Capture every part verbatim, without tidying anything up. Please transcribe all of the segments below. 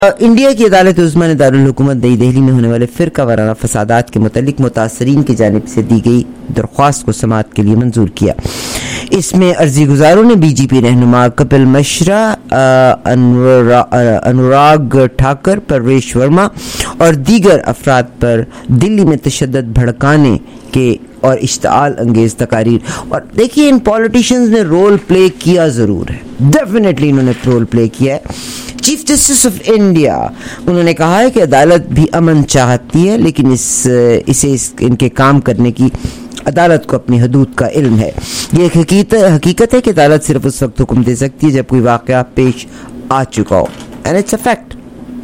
India की अदालत उज़्मा ने दारुल हुकूमत नई दिल्ली में होने वाले फ़िरका वाराना फसादात के मुतालिक मुतासरीन की जानिब से दी गई दरख्वास्त को समाअत के लिए मंजूर किया। इसमें अर्जी गुजारों ने बीजेपी रहनुमा कपिल मिश्रा, अनुरा, अनुराग ठाकर, परवेश वर्मा और दीगर अफराद पर दिल्ली में तशद्दुद भड़काने के और इश्तिआल अंगेज तकारीर। और देखिए, इन पॉलिटिशियंस ने रोल प्ले किया ज़रूर है, डेफिनेटली इन्होंने रोल प्ले किया है। चीफ जस्टिस ऑफ इंडिया उन्होंने कहा है कि अदालत भी अमन चाहती है, लेकिन इस इसे इस, इनके काम करने की अदालत को अपनी हदूद का इल्म है। ये एक हकीकत है कि अदालत सिर्फ उस वक्त हुक्म दे सकती है जब कोई वाक़या पेश आ चुका हो, एंड इट्स अ फैक्ट।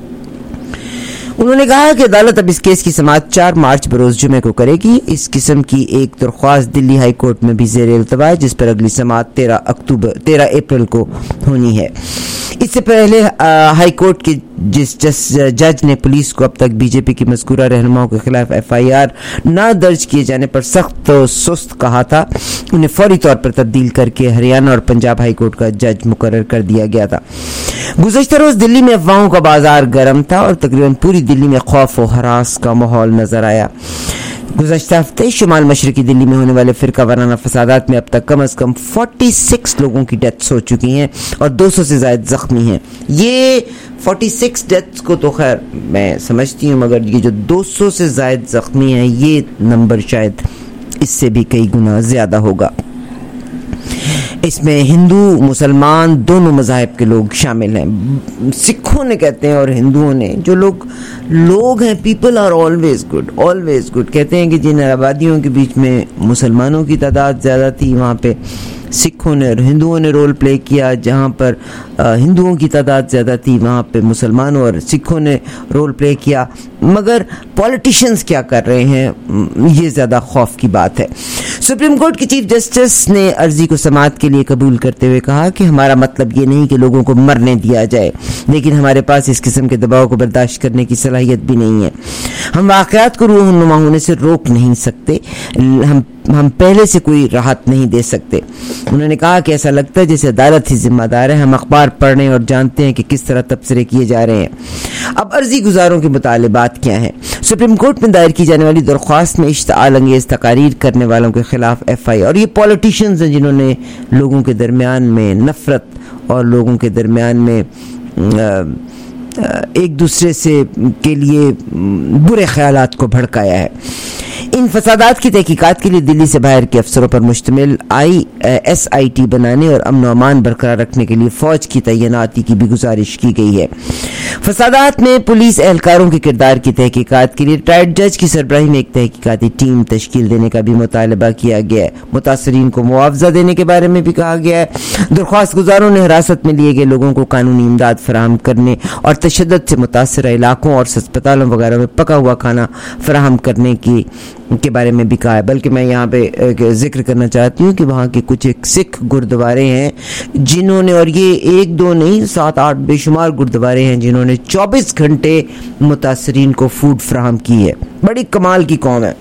उन्होंने कहा कि अदालत अब इस केस की समाअत चार मार्च बरोज जुमे को करेगी। इस किस्म की एक दरख्वास्त दिल्ली हाई कोर्ट में भी ज़ेर इल्तवा है, जिस पर अगली समाअत तेरह अक्टूबर तेरह अप्रैल को होनी है। इससे पहले हाई कोर्ट के जिस जज ने पुलिस को अब तक बीजेपी की मज़कूरा रहनुमाओं के खिलाफ एफ आई आर न दर्ज किए जाने पर सख्त और सुस्त कहा था, उन्हें फौरी तौर पर तब्दील करके हरियाणा और पंजाब हाई कोर्ट का जज मुकर्रर कर दिया गया था। गुज़श्ता रोज दिल्ली में अफवाहों का बाजार गर्म था और तकरीबन पूरी दिल्ली में खौफ और हरास का माहौल नजर आया। गुज़श्ता हफ्ते शुमाल मशरकी दिल्ली में होने वाले फ़िरका वाराना फसादात में अब तक कम अज़ कम छियालीस लोगों की डेथ्स हो चुकी हैं और दो सौ से ज़ायद ज़ख्मी हैं। ये छियालीस डेथ्स को तो खैर मैं समझती हूँ, मगर ये जो दो सौ से ज़ायद ज़ख्मी हैं, ये नंबर शायद इससे भी कई गुना ज़्यादा होगा। इसमें हिंदू मुसलमान दोनों मज़ाहिब के लोग शामिल हैं। सिखों ने कहते हैं और हिंदुओं ने, जो लोग लोग हैं, people are always good, always good. कहते हैं कि जिन आबादियों के बीच में मुसलमानों की तादाद ज़्यादा थी, वहाँ पे सिखों ने और हिंदुओं ने रोल प्ले किया। जहाँ पर हिंदुओं की तादाद ज़्यादा थी, वहाँ पे मुसलमानों और सिखों ने रोल प्ले किया। मगर पॉलिटिशियंस क्या कर रहे हैं, ये ज़्यादा खौफ की बात है। सुप्रीम कोर्ट के चीफ जस्टिस ने अर्जी को समाअत के लिए कबूल करते हुए कहा कि हमारा मतलब ये नहीं कि लोगों को मरने दिया जाए, लेकिन हमारे पास इस किस्म के दबाव को बर्दाश्त करने की सलाहियत भी नहीं है। हम वाक़यात को रूनुमा होने से रोक नहीं सकते, हम हम पहले से कोई राहत नहीं दे सकते। उन्होंने कहा कि ऐसा लगता है जैसे अदालत ही जिम्मेदार है। हम अखबार पढ़ रहे हैं और जानते हैं कि किस तरह तबसरे किए जा रहे हैं। अब अर्जी गुजारों के मुतालिबात क्या हैं? सुप्रीम कोर्ट में दायर की जाने वाली दरख्वास्त में इश्तिआल अंगेज तकारीर करने वालों के खिलाफ एफ आई आर, और ये पॉलिटिशियंस हैं जिन्होंने लोगों के दरमियान में नफरत और लोगों के दरमियान में एक दूसरे से के लिए बुरे ख्यालात को भड़काया है। इन फसादात की तहकीकात के लिए दिल्ली से बाहर के अफसरों पर मुश्तमिल आई एस आई टी बनाने और अमन अमान बरकरार रखने के लिए फौज की तैनाती की भी गुजारिश की गई है। फसादात में पुलिस एहलकारों के किरदार की तहकीकात के लिए रिटायर्ड जज की सरबराही में एक तहकीकाती टीम तश्कील देने का भी मुतालबा किया गया है। मुतासरीन को मुआवजा देने के बारे में भी कहा गया है। दरख्वास्त गुजारों ने हिरासत में लिए गए लोगों को कानूनी इमदाद फराहम करने और तशद्दुद से मुतासर इलाकों और अस्पतालों वगैरह में पका हुआ खाना फराहम करने की के बारे में भी कहा है। बल्कि मैं यहाँ पे जिक्र करना चाहती हूँ कि वहाँ के कुछ एक सिख गुरुद्वारे हैं जिन्होंने, और ये एक दो नहीं, सात आठ बेशुमार गुरुद्वारे हैं जिन्होंने चौबीस घंटे मुतासरीन को फूड फराहम की है। बड़ी कमाल की कौम है।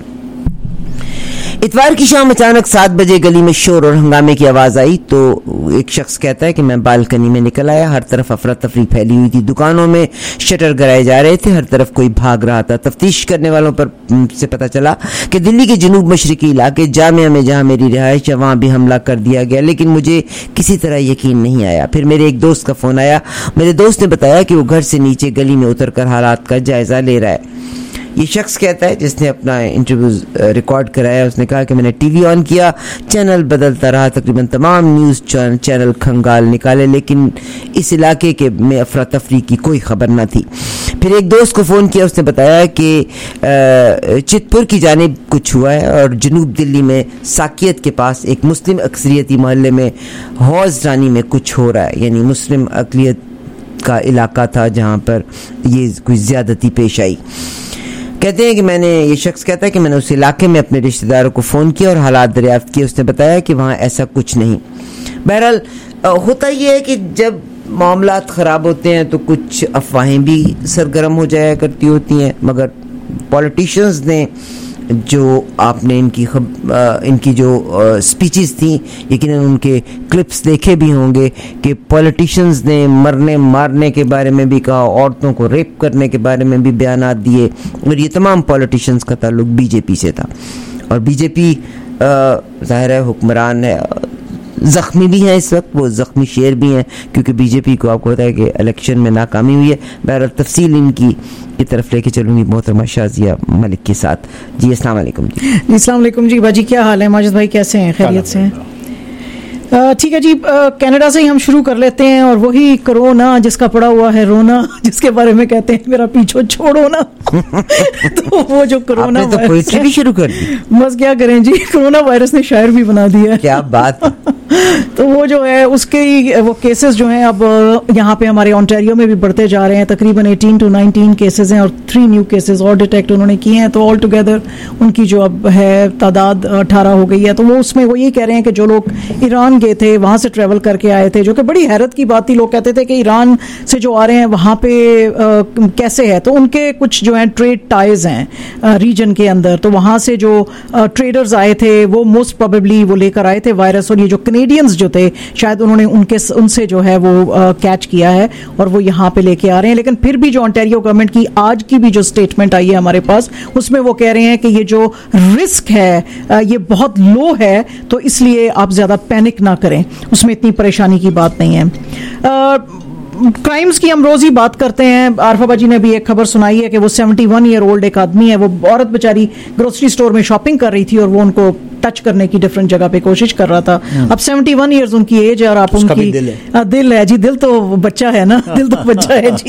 इतवार की शाम अचानक सात बजे गली में शोर और हंगामे की आवाज़ आई तो एक शख्स कहता है कि मैं बालकनी में निकल आया। हर तरफ अफरा तफरी फैली हुई थी, दुकानों में शटर गिराए जा रहे थे, हर तरफ कोई भाग रहा था। तफ्तीश करने वालों पर से पता चला कि दिल्ली के जनूब मशरकी इलाके जामिया में जहां मेरी रिहाइश है वहां भी हमला कर दिया गया, लेकिन मुझे किसी तरह यकीन नहीं आया। फिर मेरे एक दोस्त का फ़ोन आया। मेरे दोस्त ने बताया कि वो घर से नीचे गली में उतर कर हालात का जायज़ा ले रहा है। ये शख्स कहता है, जिसने अपना इंटरव्यू रिकॉर्ड कराया, उसने कहा कि मैंने टीवी ऑन किया, चैनल बदलता रहा, तकरीबन तमाम न्यूज़ चैनल खंगाल निकाले, लेकिन इस इलाके के में अफरा तफरी की कोई खबर न थी। फिर एक दोस्त को फ़ोन किया, उसने बताया कि चितपुर की जानिब कुछ हुआ है और जनूब दिल्ली में साकियत के पास एक मुस्लिम अक्सरियती मोहल्ले में हौज रानी में कुछ हो रहा है। यानी मुस्लिम अक़लियत का इलाका था जहाँ पर ये कोई ज़्यादती पेश आई। कहते हैं कि मैंने ये शख्स कहता है कि मैंने उस इलाके में अपने रिश्तेदारों को फ़ोन किया और हालात दरियाफ्त किए। उसने बताया कि वहाँ ऐसा कुछ नहीं। बहरहाल होता ये है कि जब मामलात ख़राब होते हैं तो कुछ अफवाहें भी सरगर्म हो जाया करती होती हैं, मगर पॉलिटिशियंस ने जो आपने इनकी खब, इनकी जो स्पीचेस थी, यकीनन उनके क्लिप्स देखे भी होंगे कि पॉलिटिशियंस ने मरने मारने के बारे में भी कहा, औरतों को रेप करने के बारे में भी बयानात दिए, और ये तमाम पॉलिटिशियंस का ताल्लुक बीजेपी से था। और बीजेपी ज़ाहिर है हुक्मरान है, ज़ख्मी भी हैं इस वक्त, वो ज़ख्मी शेर भी हैं, क्योंकि बीजेपी को आपको पता है कि इलेक्शन में नाकामी हुई है। बहरहाल तफसील इनकी की तरफ लेके चलूँगी मोहतरमा शाज़िया मलिक के साथ। जी अस्सलाम वालेकुम। जी जी अस्सलाम वालेकुम। जी बाजी क्या हाल है? माजिद भाई कैसे हैं? खैरियत से हैं? ठीक है जी, कनाडा से ही हम शुरू कर लेते हैं। और वही कोरोना जिसका पड़ा हुआ है रोना, जिसके बारे में कहते हैं मेरा पीछे छोड़ो ना तो वो जो कोरोना तो पोएट्री भी शुरू कर दी। बस क्या करें जी, कोरोना वायरस ने शायर भी बना दिया है। क्या बात तो वो जो है उसके वो केसेस जो हैं अब यहाँ पे हमारे ओंटारियो में भी बढ़ते जा रहे हैं। तकरीबन अठारह टू उन्नीस केसेस हैं और थ्री न्यू केसेस और डिटेक्ट उन्होंने किए हैं। तो ऑल टुगेदर उनकी जो अब है तादाद अठारह हो गई है। तो वो उसमें वो ये कह रहे हैं कि जो लोग ईरान गए थे, वहां से ट्रेवल करके आए थे, जो कि बड़ी हैरत की बात थी। लोग कहते थे कि ईरान से जो आ रहे हैं वहां पे आ, कैसे है, तो उनके कुछ जो है ट्रेड टाइज हैं रीजन के अंदर। तो वहां से जो ट्रेडर्स आए थे वो मोस्ट प्रोबेबली वो लेकर आए थे वायरस, और ये जो कनेडियंस जो थे शायद उन्होंने उनके उनसे जो है वो कैच किया है और वो यहाँ पे लेके आ रहे हैं। लेकिन फिर भी जो ओंटारियो गवर्नमेंट की आज की भी जो स्टेटमेंट आई है हमारे पास, उसमें वो कह रहे हैं कि ये जो रिस्क है ये बहुत लो है, तो इसलिए आप ज्यादा पैनिक ना करें, उसमें इतनी परेशानी की बात नहीं है। आ, क्राइम्स की हम रोज ही बात करते हैं। आरफा बाजी ने भी एक खबर सुनाई है कि वो इकहत्तर ईयर ओल्ड एक आदमी है, वो औरत बेचारी ग्रोसरी स्टोर में शॉपिंग कर रही थी और वो उनको टच करने की डिफरेंट जगह पे कोशिश कर रहा था। अब इकहत्तर इयर्स उनकी एज है और आप उनकी दिल है, आ, दिल है जी, दिल तो बच्चा है ना, दिल तो बच्चा है जी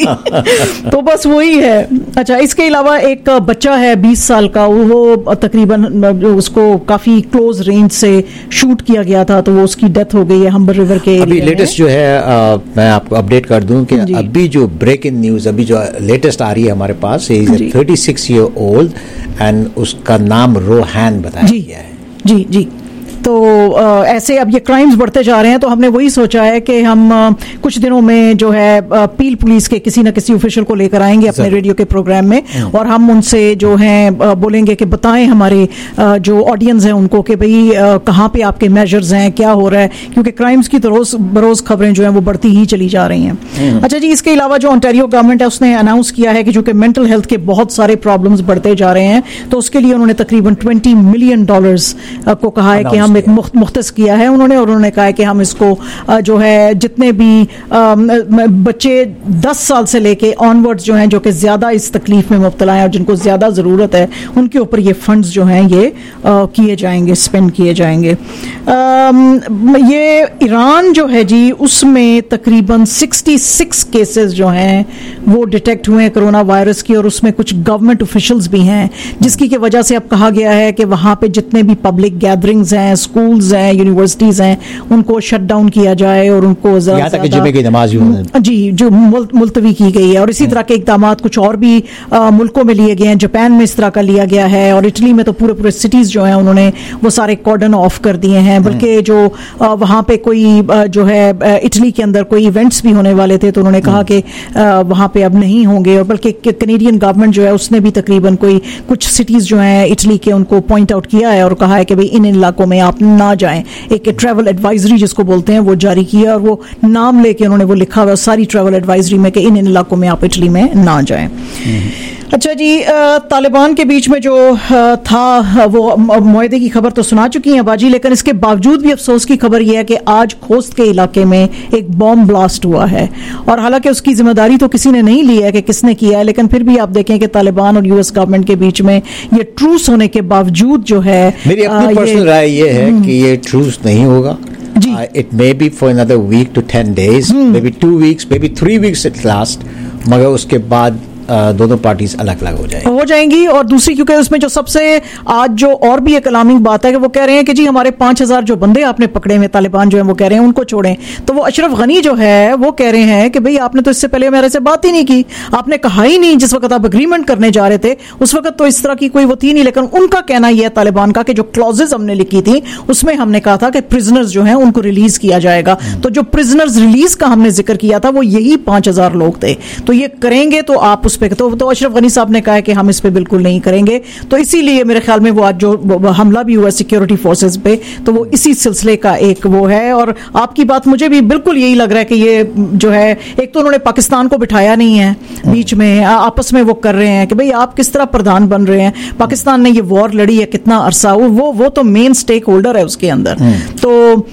तो बस वही है। अच्छा, इसके अलावा एक बच्चा है बीस साल का, वो तकरीबन उसको काफी क्लोज रेंज से शूट किया गया था, तो वो उसकी डेथ हो गई है हम्बर रिवर के। अभी लेटेस्ट जो है आ, मैं आपको अपडेट कर दूं कि अभी जो ब्रेक इन न्यूज अभी जो लेटेस्ट आ रही है हमारे पास, thirty six year old and उसका नाम रोहान बताया गया है। जी जी, तो आ, ऐसे अब ये क्राइम्स बढ़ते जा रहे हैं, तो हमने वही सोचा है कि हम आ, कुछ दिनों में जो है आ, पील पुलिस के किसी न किसी ऑफिशियल को लेकर आएंगे अपने रेडियो के प्रोग्राम में, और हम उनसे जो है बोलेंगे कि बताएं हमारे आ, जो ऑडियंस है उनको कि भाई कहाँ पे आपके मेजर्स हैं, क्या हो रहा है, क्योंकि क्राइम्स की तो रोज बरोज खबरें जो हैं वो बढ़ती ही चली जा रही हैं। अच्छा जी, इसके अलावा जो ओंटारियो गवर्नमेंट है उसने अनाउंस किया है कि जो कि मेंटल हेल्थ के बहुत सारे प्रॉब्लम्स बढ़ते जा रहे हैं, तो उसके लिए उन्होंने तकरीबन ट्वेंटी मिलियन डॉलर्स को कहा है कि हम एक मुख्तस किया है उन्होंने, और उन्होंने कहा है कि हम इसको जो है जितने भी बच्चे दस साल से लेके ऑनवर्ड्स जो हैं जो कि ज्यादा इस तकलीफ में मुब्तला हैं और जिनको ज्यादा जरूरत है, उनके ऊपर ये फंड्स जो हैं ये किए जाएंगे, स्पेंड किए जाएंगे। ये ईरान जो है जी, उसमें तकरीबन छियासठ केसेस जो हैं वो डिटेक्ट हुए हैं कोरोना वायरस की, और उसमें कुछ गवर्नमेंट ऑफिशियल्स भी हैं, जिसकी की वजह से अब कहा गया है कि वहां पे जितने भी पब्लिक गैदरिंग्स हैं, स्कूल्स हैं, यूनिवर्सिटीज हैं, उनको शट डाउन किया जाए और उनको यहाँ तक कि जुमे की नमाज जी जो मुल, मुलतवी की गई है। और इसी तरह के इकदाम कुछ और भी आ, मुल्कों में लिए गए हैं। जापान में इस तरह का लिया गया है, और इटली में तो पूरे पूरे सिटीज जो हैं उन्होंने वो सारे कॉर्डन ऑफ कर दिए हैं। बल्कि जो आ, वहां पे कोई आ, जो है इटली के अंदर कोई इवेंट्स भी होने वाले थे, तो उन्होंने कहा कि वहां पे अब नहीं होंगे। और बल्कि कनेडियन गवर्नमेंट जो है उसने भी तकरीबन कोई कुछ सिटीज जो हैं इटली के उनको पॉइंट आउट किया है और कहा है कि भाई इन इलाकों में आप ना जाएं। एक ट्रैवल एडवाइजरी जिसको बोलते हैं वो जारी किया, और वो नाम लेके उन्होंने वो लिखा हुआ सारी ट्रैवल एडवाइजरी में कि इन इन इलाकों में आप इटली में ना जाएं। अच्छा जी, तालिबान के बीच में जो था वो मुआहदे की खबर तो सुना चुकी हैं बाजी, लेकिन इसके बावजूद भी अफसोस की खबर यह है कि आज खोस्त के इलाके में एक बॉम्ब ब्लास्ट हुआ है, और हालांकि उसकी जिम्मेदारी तो किसी ने नहीं ली है कि किसने किया है, लेकिन फिर भी आप देखें कि तालिबान और यूएस गवर्नमेंट के बीच में ये ट्रूस होने के बावजूद जो है, मेरी अपनी पर्सनल राय ये है कि ये ट्रूस नहीं होगा। जी, it may be for another week to ten days, may be two weeks, may be three weeks at last, मगर उसके बाद दोनों पार्टीज अलग अलग हो जाएंगी हो जाएंगी और दूसरी, क्योंकि उसमें जो सबसे आज जो और भी एक अलार्मिंग बात है कि वो कह रहे हैं कि जी हमारे पांच हजार जो बंदे आपने पकड़े हुए तालिबान जो है वो कह रहे हैं उनको छोड़ें। तो वो अशरफ गनी जो है वो कह रहे हैं कि भाई आपने तो इससे पहले मेरे से बात ही नहीं की, आपने कहा ही नहीं, जिस वक्त आप अग्रीमेंट करने जा रहे थे उस वक्त तो इस तरह की कोई वो थी नहीं। लेकिन उनका कहना यह है तालिबान का कि जो क्लॉजेज हमने लिखी थी उसमें हमने कहा था कि प्रिजनर्स जो है उनको रिलीज किया जाएगा। तो जो प्रिजनर्स रिलीज का हमने जिक्र किया था वो यही पांच हजार लोग थे। तो ये करेंगे तो आप उस पर, तो, तो अशरफ गनी साहब ने कहा है कि हम इस पे बिल्कुल नहीं करेंगे। तो इसीलिए मेरे ख्याल में वो आज जो वो हमला भी हुआ सिक्योरिटी फोर्सेस पे, तो वो इसी सिलसिले का एक वो है। और आपकी बात मुझे भी बिल्कुल यही लग रहा है कि ये जो है, एक तो उन्होंने पाकिस्तान को बिठाया नहीं है बीच में, आपस में वो कर रहे हैं कि भाई आप किस तरह प्रधान बन रहे हैं। पाकिस्तान ने ये वॉर लड़ी है कितना अरसा, वो वो तो मेन स्टेक होल्डर है उसके अंदर। तो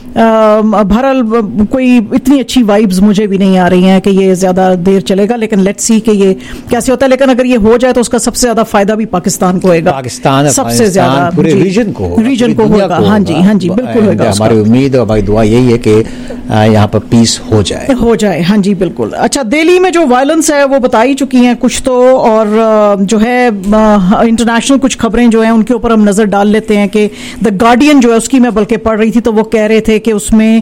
बहरहाल कोई इतनी अच्छी वाइब्स मुझे भी नहीं आ रही हैं कि ये ज्यादा देर चलेगा, लेकिन लेट्स सी कि ये कैसे होता है। लेकिन अगर ये हो जाए तो उसका सबसे ज्यादा फायदा भी पाकिस्तान को होगा, पाकिस्तान सबसे ज्यादा पूरे रीजन को रीजन को होगा। हाँ जी, हाँ जी, बिल्कुल होगा। हमारी उम्मीद और हमारी दुआ यही है कि यहाँ पर पीस हो जाए हो जाए हाँ जी, बिल्कुल। अच्छा, दिल्ली में जो वायलेंस है वो बता ही चुकी हैं कुछ तो, और जो है इंटरनेशनल कुछ खबरें जो हैं उनके ऊपर हम नजर डाल लेते हैं कि द गार्डियन जो है उसकी मैं बल्कि पढ़ रही थी, तो वो कह रहे थे कि उसमें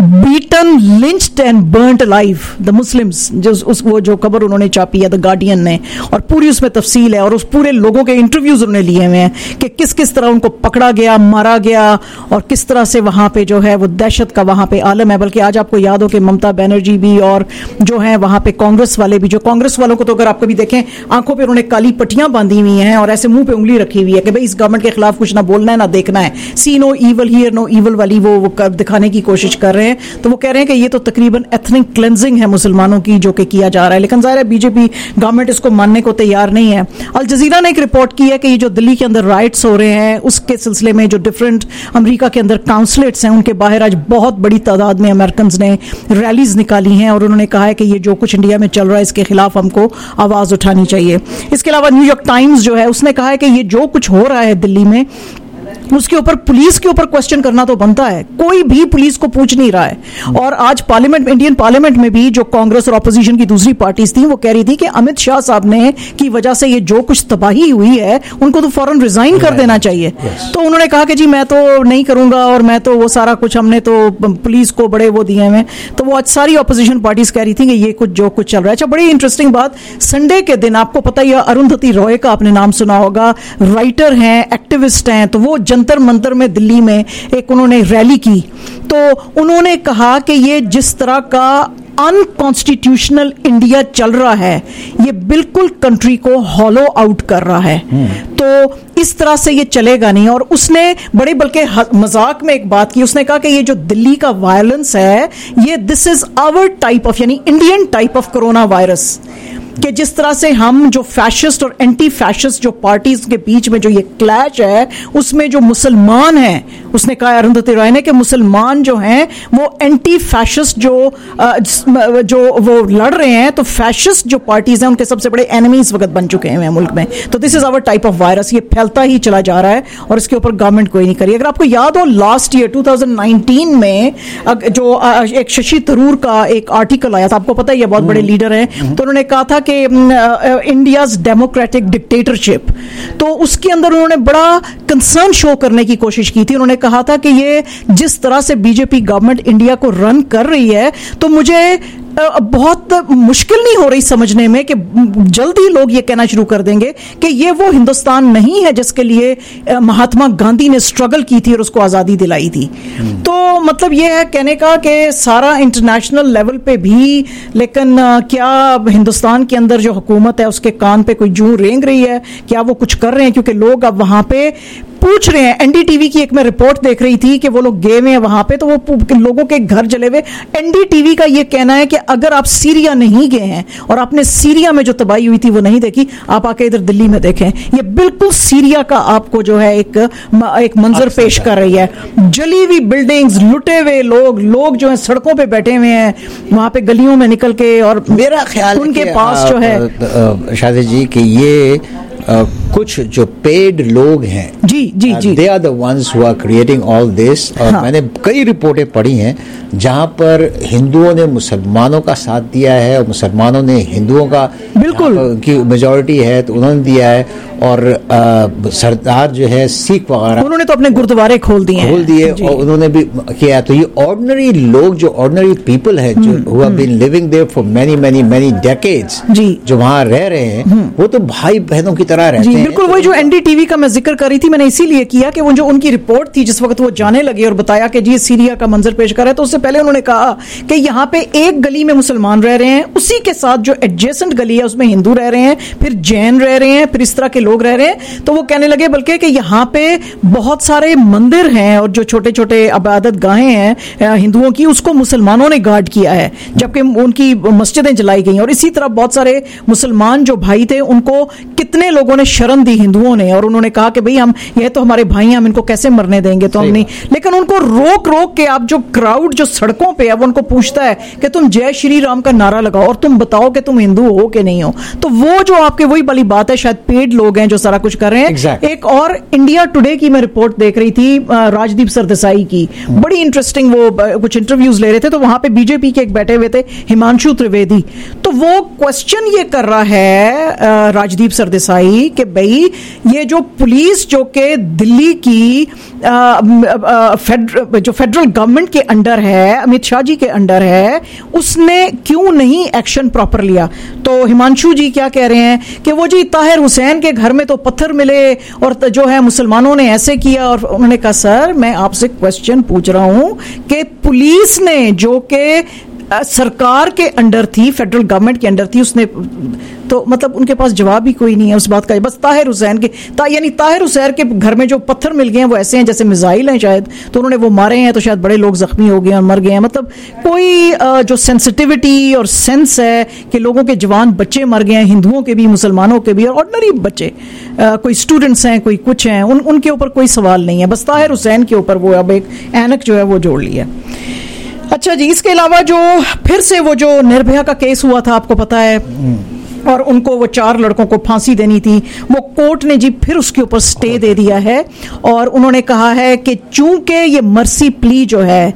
beaten, lynched and burned alive the Muslims, जो उस वो जो खबर उन्होंने छापी है द गार्डियन ने, और पूरी उसमें तफसील है और उस पूरे लोगों के इंटरव्यूज उन्होंने लिए हुए हैं कि किस किस तरह उनको पकड़ा गया, मारा गया और किस तरह से वहां पे जो है वो दहशत का वहां पे आलम है। बल्कि आज आपको याद हो कि ममता बनर्जी भी और जो है वहां पे कांग्रेस वाले भी, जो कांग्रेस वालों को तो अगर आप कभी देखें आंखों पे उन्होंने काली पट्टियां बांधी हुई हैं और ऐसे मुंह पे उंगली रखी हुई है कि भाई इस गवर्नमेंट के खिलाफ कुछ ना बोलना है ना देखना है, see no evil hear no evil वाली वो, वो कर दिखाने की कोशिश कर रहे हैं। तो वो कह रहे हैं कि ये तो तकरीबन एथनिक क्लेंजिंग है मुसलमानों की जो कि किया जा रहा है, लेकिन जाहिर है बीजेपी गवर्नमेंट इसको मानने को तैयार नहीं है। अल जजीरा ने एक रिपोर्ट की है कि ये जो दिल्ली के अंदर राइट्स हो रहे हैं उसके सिलसिले में जो डिफरेंट अमेरिका के अंदर काउंसलेट्स हैं उनके बाहर आज बहुत बड़ी तादाद में अमेरिकन ने रैलीज निकाली हैं और उन्होंने कहा है कि ये जो कुछ इंडिया में चल रहा है इसके खिलाफ हमको आवाज उठानी चाहिए। इसके अलावा न्यूयॉर्क टाइम्स जो है उसने कहा है कि ये जो कुछ हो रहा है दिल्ली में उसके ऊपर पुलिस के ऊपर क्वेश्चन करना तो बनता है, कोई भी पुलिस को पूछ नहीं रहा है। और आज पार्लियामेंट, इंडियन पार्लियामेंट में भी जो कांग्रेस और ऑपोजिशन की दूसरी पार्टीज थी वो कह रही थी कि अमित शाह साहब ने की वजह से ये जो कुछ तबाही हुई है उनको तो फौरन रिजाइन कर देना चाहिए। तो उन्होंने कहा कि जी मैं तो नहीं करूंगा और मैं तो वो सारा कुछ हमने तो पुलिस को बड़े वो दिए हुए। तो वो आज सारी ऑपोजिशन पार्टीज कह रही थी कि ये कुछ जो कुछ चल रहा है। अच्छा, बड़ी इंटरेस्टिंग बात, संडे के दिन आपको पता ही अरुंधति रॉय का आपने नाम सुना होगा, राइटर हैं, एक्टिविस्ट हैं, तो वो जंतर मंतर में दिल्ली में एक उन्होंने रैली की। तो उन्होंने कहा कि ये जिस तरह का अनकॉन्स्टिट्यूशनल इंडिया चल रहा है ये बिल्कुल कंट्री को हॉलो आउट कर रहा है, तो इस तरह से ये चलेगा नहीं। और उसने बड़े बल्कि मजाक में एक बात की, उसने कहा कि ये जो दिल्ली का वायलेंस है ये this is our type of, यानी Indian type of corona virus, कि जिस तरह से हम जो फैशिस्ट और एंटी फैशिस्ट जो पार्टीज के बीच में जो ये क्लैश है उसमें जो मुसलमान हैं, उसने कहा अरुंधति रॉय ने कि मुसलमान जो हैं वो एंटी फैशिस्ट जो जो वो लड़ रहे हैं, तो फैशिस्ट जो पार्टीज हैं उनके सबसे बड़े एनिमीज वक्त बन चुके हैं मुल्क में। तो this is our type of virus, ये फैलता ही चला जा रहा है और इसके ऊपर गवर्नमेंट कोई नहीं करी। अगर आपको याद हो लास्ट ईयर दो हज़ार उन्नीस में जो एक शशि थरूर का एक आर्टिकल आया था, आपको पता ही है बहुत बड़े लीडर हैं, तो उन्होंने कहा था कि इंडियाज डेमोक्रेटिक डिक्टेटरशिप, तो उसके अंदर उन्होंने बड़ा कंसर्न शो करने की कोशिश की थी। उन्होंने कहा था कि ये जिस तरह से बीजेपी गवर्नमेंट इंडिया को रन कर रही है तो मुझे बहुत मुश्किल नहीं हो रही समझने में कि जल्दी लोग ये कहना शुरू कर देंगे कि ये वो हिंदुस्तान नहीं है जिसके लिए महात्मा गांधी ने स्ट्रगल की थी और उसको आजादी दिलाई थी। तो मतलब ये है कहने का कि सारा इंटरनेशनल लेवल पे भी, लेकिन क्या हिंदुस्तान के अंदर जो हुकूमत है उसके कान पे कोई जूं रेंग रही है, क्या वो कुछ कर रहे हैं? क्योंकि लोग अब वहां पे पूछ रहे हैं। एनडीटीवी की एक मैं रिपोर्ट देख रही थी कि वो लोग गए हुए हैं वहां पे, तो वो लोगों के घर जले हुए। एनडीटीवी का ये कहना है कि अगर आप सीरिया नहीं गए हैं और आपने सीरिया में जो तबाही हुई थी वो नहीं देखी, आप आके इधर दिल्ली में देखें, ये बिल्कुल सीरिया का आपको जो है एक एक मंजर पेश कर रही है। जली हुई बिल्डिंग्स, लुटे हुए लोग, लोग जो है सड़कों पे बैठे हुए हैं वहां पे गलियों में निकल के, और मेरा ख्याल उनके पास जो है शादी जी कि ये Uh, कुछ जो पेड लोग हैं, जी जी जी, they are the ones who are creating all this. और हाँ. मैंने कई रिपोर्टें पढ़ी हैं जहां पर हिंदुओं ने मुसलमानों का साथ दिया है और मुसलमानों ने हिंदुओं का, बिल्कुल की मेजॉरिटी है तो उन्होंने दिया है, और आ, सरदार जो है सिख वगैरह उन्होंने तो अपने गुरुद्वारे खोल दिए खोल दिए और उन्होंने भी किया। तो ये ऑर्डिनरी लोग जो ऑर्डिनरी पीपल है जो who have been living there for many many many decades, जो वहां रह रहे हैं, वो तो भाई बहनों की तरह तरह रहते हैं। बिल्कुल वही जो एनडीटीवी का मैं जिक्र कर रही थी, मैंने इसीलिए किया कि वो जो उनकी रिपोर्ट थी जिस वक्त वो जाने लगे और बताया कि जी सीरिया का मंजर पेश कर रहा है, तो उससे पहले उन्होंने कहा कि यहाँ पे एक गली में मुसलमान रह रहे हैं, उसी के साथ जो एडजेसेंट गली है उसमें हिंदू रह रहे हैं, फिर जैन रह रहे हैं, फिर इस तरह के लोग रह रहे हैं। तो वो कहने लगे बल्कि कि यहाँ पे बहुत सारे मंदिर हैं और जो छोटे छोटे इबादत गाहें हैं हिंदुओं की, उसको मुसलमानों ने गार्ड किया है, जबकि उनकी मस्जिदें जलाई गई। और इसी तरह बहुत सारे मुसलमान जो भाई थे उनको कितने लोगों ने शरण दी हिंदुओं ने, और उन्होंने कहा कि भाई हम ये तो हमारे भाई हैं, हम इनको कैसे मरने देंगे, तो हम नहीं। लेकिन उनको रोक रोक के आप जो क्राउड जो सड़कों पे अब उनको पूछता है कि तुम जय श्री राम का नारा लगाओ और तुम बताओ कि तुम हिंदू हो कि नहीं हो। तो वो जो आपके वही वाली बात है, शायद पेड लोग हैं जो सारा कुछ कर रहे हैं। exactly. एक और इंडिया टुडे की मैं रिपोर्ट देख रही थी राजदीप सरदेसाई की, बड़ी इंटरेस्टिंग, वो कुछ इंटरव्यूज ले रहे थे, तो वहां पे बीजेपी के एक बैठे हुए थे हिमांशु त्रिवेदी, तो वो क्वेश्चन ये कर रहा है राजदीप सरदेसाई कि भाई ये जो पुलिस जो के दिल्ली की आ, आ, फेडर, जो फेडरल गवर्नमेंट के अंडर है, अमित शाह जी के अंडर है, उसने क्यों नहीं एक्शन प्रॉपर लिया। तो हिमांशु जी क्या कह रहे हैं कि वो जी ताहिर हुसैन के घर में तो पत्थर मिले और जो है मुसलमानों ने ऐसे किया। और उन्होंने कहा सर मैं आपसे क्वेश्चन पूछ रहा हूं कि पुलिस ने जो के सरकार के अंडर थी, फेडरल गवर्नमेंट के अंडर थी, उसने तो मतलब उनके पास जवाब ही कोई नहीं है उस बात का। बस ताहिर हुसैन के ता, यानी ताहिर हुसैन के घर में जो पत्थर मिल गए हैं वो ऐसे हैं जैसे मिसाइल हैं शायद, तो उन्होंने वो मारे हैं, तो शायद बड़े लोग जख्मी हो गए और मर गए हैं। मतलब कोई जो सेंसिटिविटी और सेंस है कि लोगों के जवान बच्चे मर गए हैं, हिंदुओं के भी, मुसलमानों के भी, और ऑर्डिनरी बच्चे, आ, कोई स्टूडेंट्स हैं, कोई कुछ हैं, उन, उनके ऊपर कोई सवाल नहीं है। बस ताहिर हुसैन के ऊपर वो अब एक ऐनक जो है वो जोड़ लिया। अच्छा जी, इसके अलावा जो फिर से वो जो निर्भया का केस हुआ था, आपको पता है, और उनको वो चार लड़कों को फांसी देनी थी, वो कोर्ट ने जी फिर उसके ऊपर स्टे दे दिया है। और उन्होंने कहा है कि चूंकि ये मर्सी प्ली जो है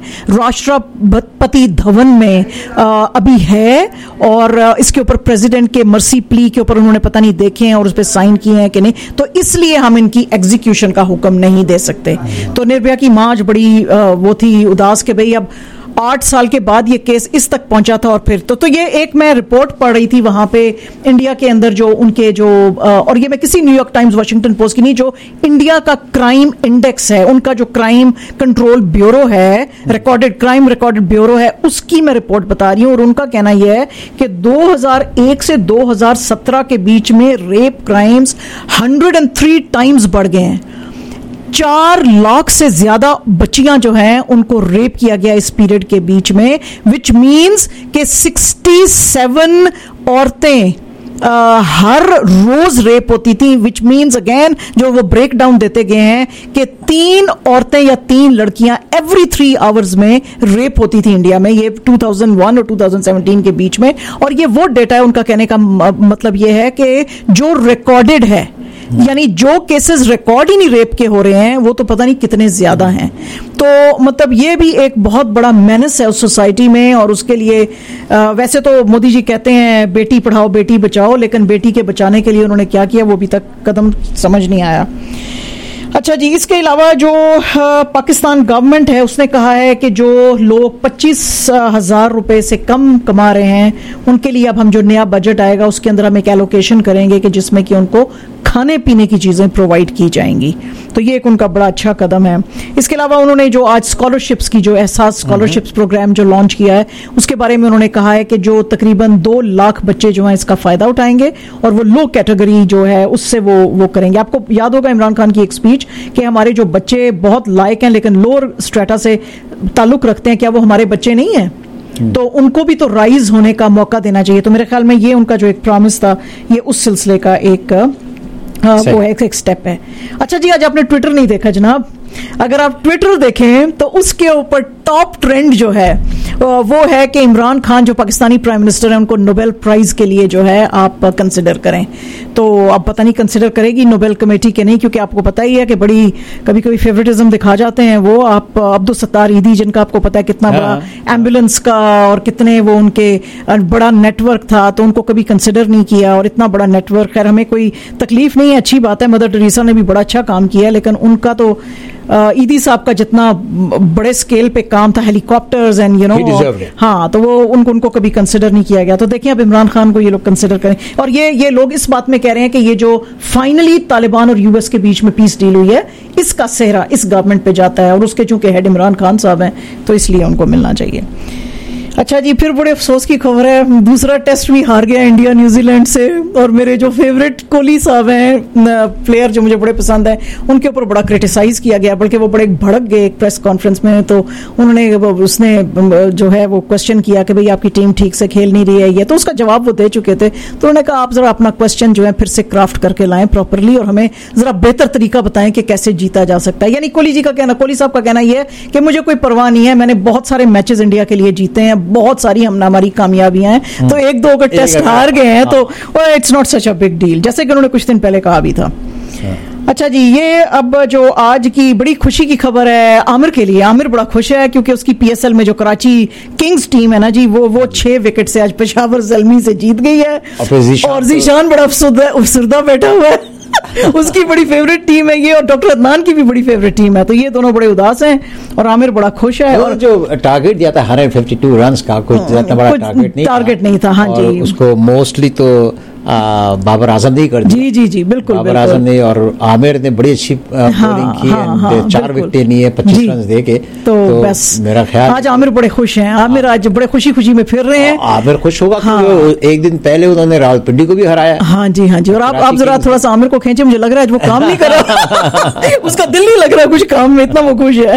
राष्ट्रपति भवन में आ, अभी है, और इसके ऊपर प्रेसिडेंट के मर्सी प्ली के ऊपर उन्होंने पता नहीं देखे हैं और उस पर साइन किए हैं कि नहीं, तो इसलिए हम इनकी एग्जीक्यूशन का हुक्म नहीं दे सकते। तो निर्भया की मां आज बड़ी आ, वो थी उदास कि भाई अब आठ साल के बाद ये केस इस तक पहुंचा था। और फिर तो तो ये एक मैं रिपोर्ट पढ़ रही थी वहां पे इंडिया के अंदर जो उनके जो और ये मैं किसी न्यूयॉर्क टाइम्स, वाशिंगटन पोस्ट की नहीं, जो इंडिया का क्राइम इंडेक्स है, उनका जो क्राइम कंट्रोल ब्यूरो है, रिकॉर्डेड क्राइम रिकॉर्डेड ब्यूरो है, उसकी मैं रिपोर्ट बता रही हूं। और उनका कहना यह है कि दो हज़ार एक से दो हज़ार सत्रह के बीच में रेप क्राइम्स एक सौ तीन टाइम्स बढ़ गए हैं। चार लाख से ज्यादा बच्चियां जो हैं उनको रेप किया गया इस पीरियड के बीच में, विच मीन्स के सड़सठ औरतें Uh, हर रोज रेप होती थी, विच मीन्स अगेन जो वो ब्रेक डाउन देते गए हैं कि तीन औरतें या तीन लड़कियां एवरी थ्री आवर्स में रेप होती थी इंडिया में, ये दो हज़ार एक और दो हज़ार सत्रह के बीच में। और ये वो डेटा है, उनका कहने का मतलब ये है कि जो रिकॉर्डेड है, यानी जो केसेस रिकॉर्ड ही नहीं रेप के हो रहे हैं, वो तो पता नहीं कितने ज्यादा हैं। तो मतलब ये भी एक बहुत बड़ा मेनस है उस सोसाइटी में। और उसके लिए आ, वैसे तो मोदी जी कहते हैं बेटी पढ़ाओ बेटी बचाओ, लेकिन बेटी के बचाने के लिए उन्होंने क्या किया वो अभी तक कदम समझ नहीं आया। अच्छा जी, इसके अलावा जो पाकिस्तान गवर्नमेंट है उसने कहा है कि जो लोग पच्चीस हजार रुपए से कम कमा रहे हैं उनके लिए अब हम जो नया बजट आएगा उसके अंदर हम एक एलोकेशन करेंगे कि जिसमें कि उनको खाने पीने की चीजें प्रोवाइड की जाएंगी। तो ये एक उनका बड़ा अच्छा कदम है। इसके अलावा उन्होंने जो आज स्कॉलरशिप्स की जो एहसास स्कॉलरशिप्स प्रोग्राम जो लॉन्च किया है उसके बारे में उन्होंने कहा है कि जो तकरीबन दो लाख बच्चे जो हैं इसका फायदा उठाएंगे और वो लो कैटेगरी जो है उससे वो वो करेंगे। आपको याद होगा इमरान खान की एक स्पीच कि हमारे जो बच्चे बहुत लायक हैं लेकिन लोअर स्ट्रेटा से ताल्लुक रखते हैं, क्या वो हमारे बच्चे नहीं हैं? तो उनको भी तो राइज होने का मौका देना चाहिए। तो मेरे ख्याल में ये उनका जो एक प्रॉमिस था ये उस सिलसिले का एक हाँ, वो एक, एक स्टेप है। अच्छा जी, आज आपने ट्विटर नहीं देखा जनाब? अगर आप ट्विटर देखें तो उसके ऊपर टॉप ट्रेंड जो है वो है कि इमरान खान जो पाकिस्तानी प्राइम मिनिस्टर है उनको नोबेल प्राइज के लिए जो है आप कंसिडर करें। तो आप पता नहीं कंसिडर करेगी नोबेल कमेटी के नहीं, क्योंकि आपको पता ही है कि बड़ी कभी कभी फेवरेटिज्म दिखा जाते हैं वो। आप अब्दुल सत्तार ईदी जिनका आपको पता है कितना बड़ा एम्बुलेंस का और कितने वो उनके बड़ा नेटवर्क था, तो उनको कभी कंसिडर नहीं किया। और इतना बड़ा नेटवर्क, खैर हमें कोई तकलीफ नहीं है, अच्छी बात है, मदर टेरेसा ने भी बड़ा अच्छा काम किया, लेकिन उनका तो ईदी साहब का जितना बड़े स्केल पे काम था, हेलीकॉप्टर्स एंड यू नो हाँ, तो वो उनको उनको कभी कंसिडर नहीं किया गया। तो देखिए अब इमरान खान को ये लोग कंसिडर करें, और ये ये लोग इस बात में कह रहे हैं कि ये जो फाइनली तालिबान और यूएस के बीच में पीस डील हुई है, इसका सेहरा इस गवर्नमेंट पे जाता है, और उसके चूंकि हेड इमरान खान साहब हैं तो इसलिए उनको मिलना चाहिए। अच्छा जी, फिर बड़े अफसोस की खबर है, दूसरा टेस्ट भी हार गया इंडिया न्यूजीलैंड से, और मेरे जो फेवरेट कोहली साहब हैं, प्लेयर जो मुझे बड़े पसंद है, उनके ऊपर बड़ा क्रिटिसाइज किया गया, बल्कि वो बड़े भड़क गए एक प्रेस कॉन्फ्रेंस में। तो उन्होंने उसने जो है वो क्वेश्चन किया कि भाई आपकी टीम ठीक से खेल नहीं रही है ये, तो उसका जवाब वो दे चुके थे। तो उन्होंने कहा आप जरा अपना क्वेश्चन जो है फिर से क्राफ्ट करके लाएं प्रॉपरली, और हमें जरा बेहतर तरीका बताएं कि कैसे जीता जा सकता है। यानी कोहली जी का कहना, कोहली साहब का कहना यह है कि मुझे कोई परवाह नहीं है, मैंने बहुत सारे मैचेस इंडिया के लिए जीते हैं, बहुत सारी हम हमारी कामयाबियां हैं, तो एक दो अगर टेस्ट हार गए हैं तो it's not such a big deal, जैसे कि उन्होंने कुछ दिन पहले कहा भी था। अच्छा जी, ये अब जो आज की बड़ी खुशी की खबर है आमिर के लिए, आमिर बड़ा खुश है क्योंकि उसकी पीएसएल में जो कराची किंग्स टीम है ना जी, वो वो छह विकेट से आज पेशावर ज़ल्मी से जीत गई है, और जीशान बड़ा अफसरदा बैठा हुआ है उसकी बड़ी फेवरेट टीम है ये, और डॉक्टर अदनान की भी बड़ी फेवरेट टीम है, तो ये दोनों बड़े उदास हैं और आमिर बड़ा खुश है। और जो टारगेट दिया था एक सौ बावन रन्स का, कुछ ज्यादा बड़ा टारगेट नहीं टारगेट नहीं था। हाँ जी, उसको मोस्टली तो बाबर आजम ने कर दिया। जी जी जी बिल्कुल, बाबर आजम ने और आमिर ने बड़ी अच्छी बॉलिंग की, हाँ, हाँ, चार विकेटें लिए पच्चीस रन दे के, तो, तो बस मेरा ख्याल आज आमिर बड़े खुश हैं, आमिर आज बड़े खुशी खुशी में फिर रहे हैं। आमिर खुश होगा, हाँ, एक दिन पहले उन्होंने रावलपिंडी को भी हराया। हाँ जी हाँ जी, और आप आप जरा थोड़ा सा आमिर को खींचे, मुझे लग रहा है वो काम नहीं कर रहा उसका दिल नहीं लग रहा कुछ काम में, इतना वो खुश है।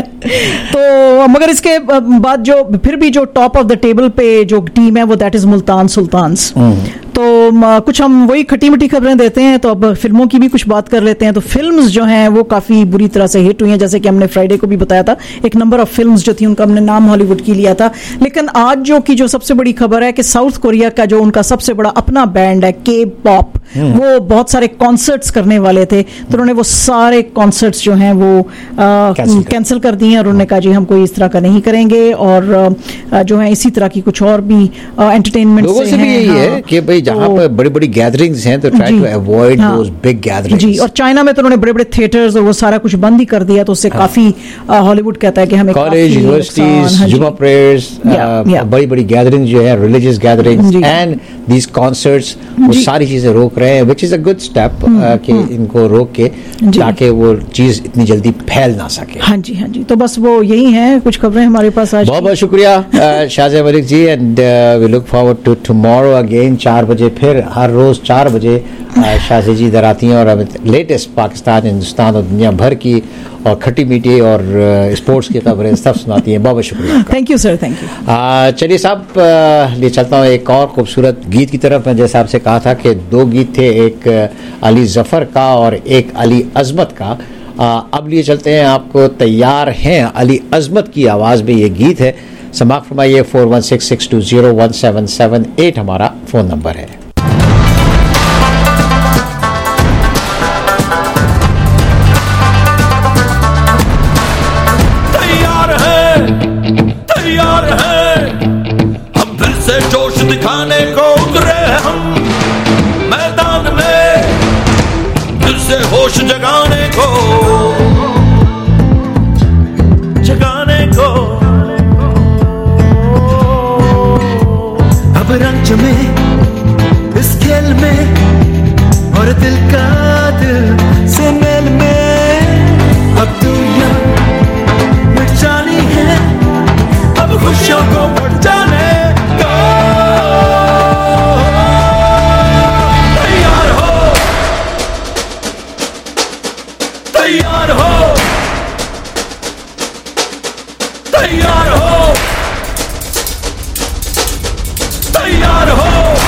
तो मगर इसके बाद जो फिर भी जो टॉप ऑफ द टेबल पे जो टीम है वो दैट इज मुल्तान सुल्तान्स। तो कुछ हम वही खटी मिठी खबरें देते हैं, तो अब फिल्मों की भी कुछ बात कर लेते हैं। तो फिल्म्स जो हैं वो काफी बुरी तरह से हिट हुई हैं, जैसे कि हमने फ्राइडे को भी बताया था, एक नंबर ऑफ फिल्म्स जो थी उनका हमने नाम हॉलीवुड की लिया था। लेकिन आज जो की जो सबसे बड़ी खबर है कि साउथ कोरिया का जो उनका सबसे बड़ा अपना बैंड है के पॉप, वो बहुत सारे कॉन्सर्ट्स करने वाले थे, तो उन्होंने वो सारे कॉन्सर्ट्स जो हैं वो कैंसिल कर दिए, और उन्होंने कहा जी हम कोई इस तरह का नहीं करेंगे, और आ, जो है इसी तरह की कुछ और भी एंटरटेनमेंट लोगों से भी यही हाँ, है कि भाई जहाँ पर बड़ी बड़ी गैदरिंग्स हैं तो try to avoid those big gatherings. जी, और चाइना में तो उन्होंने बड़े बड़े थिएटर्स और वो सारा कुछ बंद ही कर दिया, तो उससे हाँ, काफी हॉलीवुड कहता है कि हमें कॉलेज, यूनिवर्सिटीज, जुमा प्रेयर्स, बड़ी बड़ी गैदरिंग्स जो है, religious gatherings and these concerts, वो सारी चीजें रोक रहे हैं, which is a good step कि इनको रोक के, ताकि वो चीज इतनी जल्दी फैल ना सके। हाँ जी हाँ जी, तो बस वो यही है कुछ खबरें हमारे पास आज। बहुत बहुत शुक्रिया Shahzeb Malik ji, and we look forward to tomorrow again. चार बजे फिर हर रोज चार बजे शाहज़ेब जी इधर आती हैं और लेटेस्ट पाकिस्तान, हिंदुस्तान और दुनिया भर की और खट्टी मीठी और स्पोर्ट्स की खबरें सब सुनाती हैं। बहुत बहुत शुक्रिया। Thank you sir, thank you. चलिए साहब, ले चलता हूँ एक और खूबसूरत गीत की तरफ। मैं जैसे आपसे कहा था कि दो गीत थे, एक अली जफ़र का और एक अली अज़मत का। आ, अब लिए चलते हैं आपको तैयार हैं अली अज़मत की आवाज़ में ये गीत है। समाप्त फरमाइए। Four one six six two zero one seven seven eight हमारा फ़ोन नंबर है। तैयार है, तैयार है, अब फिर से जोश दिखाने को उतरे हम मैदान में, फिर से होश जगाने को, जगाने को। अब रंग में इस खेल में और दिल का दिल से मेल में, अब दुनिया मिट जानी है, अब खुशियों को बढ़ जाने को। तैयार हो, तैयार हो, तैयार हो, तैयार हो।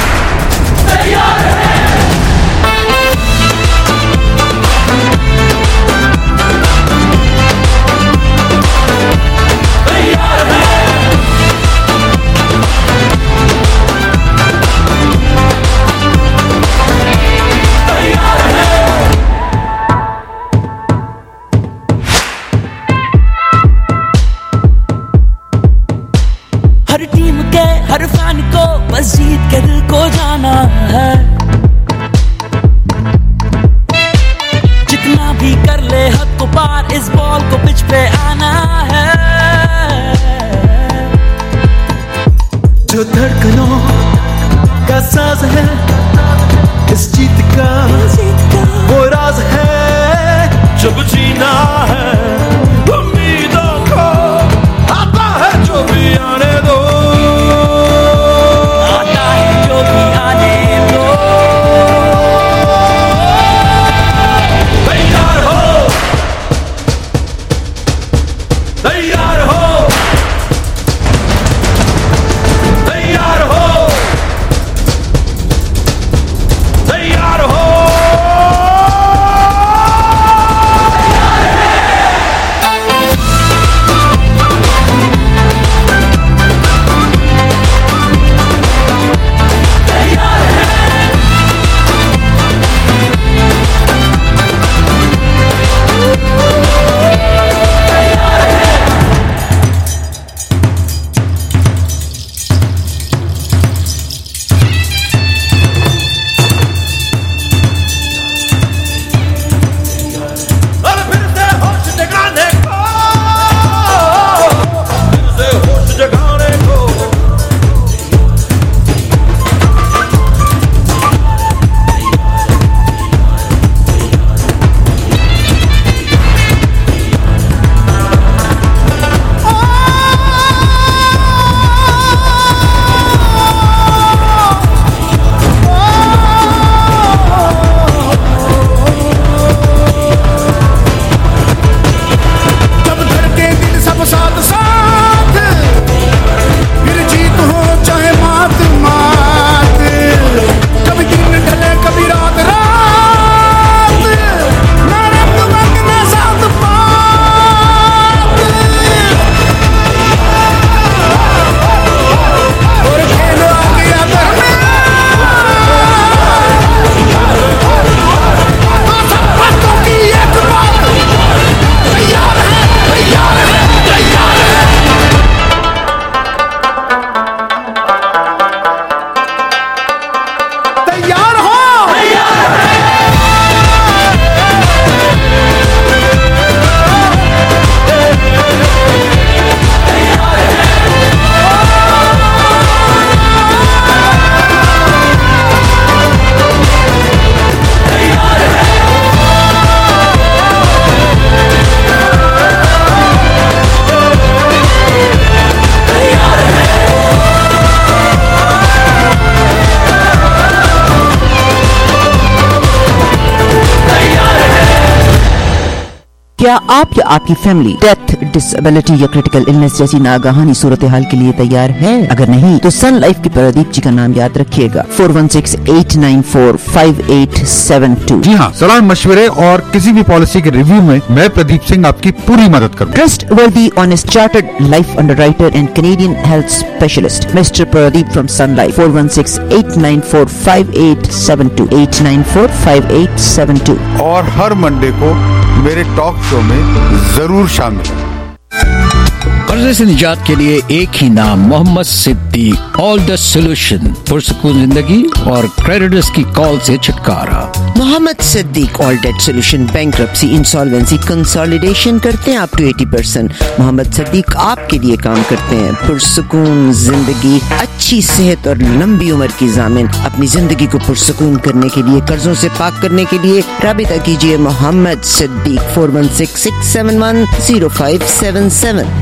क्या आप या आपकी फैमिली डेथ, डिसेबिलिटी या क्रिटिकल इलनेस जैसी नागहानी सूरत हाल के लिए तैयार है? अगर नहीं तो सन लाइफ के प्रदीप जी का नाम याद रखिएगा, four one six eight nine four five eight seven two. जी हाँ, सलाह मशवरे और किसी भी पॉलिसी के रिव्यू में मैं प्रदीप सिंह आपकी पूरी मदद करूँगा। Trustworthy honest chartered life underwriter and Canadian health specialist mister Pradeep from Sun Life, four one six eight nine four five eight seven two, eight nine four five eight seven two. और हर Monday को मेरे talk show में जरूर शामिल है। कर्जे से निजात के लिए एक ही नाम, Mohammad Siddique. All the solution, पुरसुकून जिंदगी और क्रेडिटर्स की कॉल से छुटकारा। Mohammad Siddique all debt solution, bankruptcy, insolvency, consolidation करते हैं up to eighty percent. Mohammad Siddique आपके लिए काम करते हैं। पुरसुकून जिंदगी, अच्छी सेहत और लंबी उम्र की जामिन। अपनी जिंदगी को पुरसुकून करने के लिए, कर्जों से पाक करने के लिए राबिता कीजिए Mohammad Siddique, four one six six seven one zero five seven seven.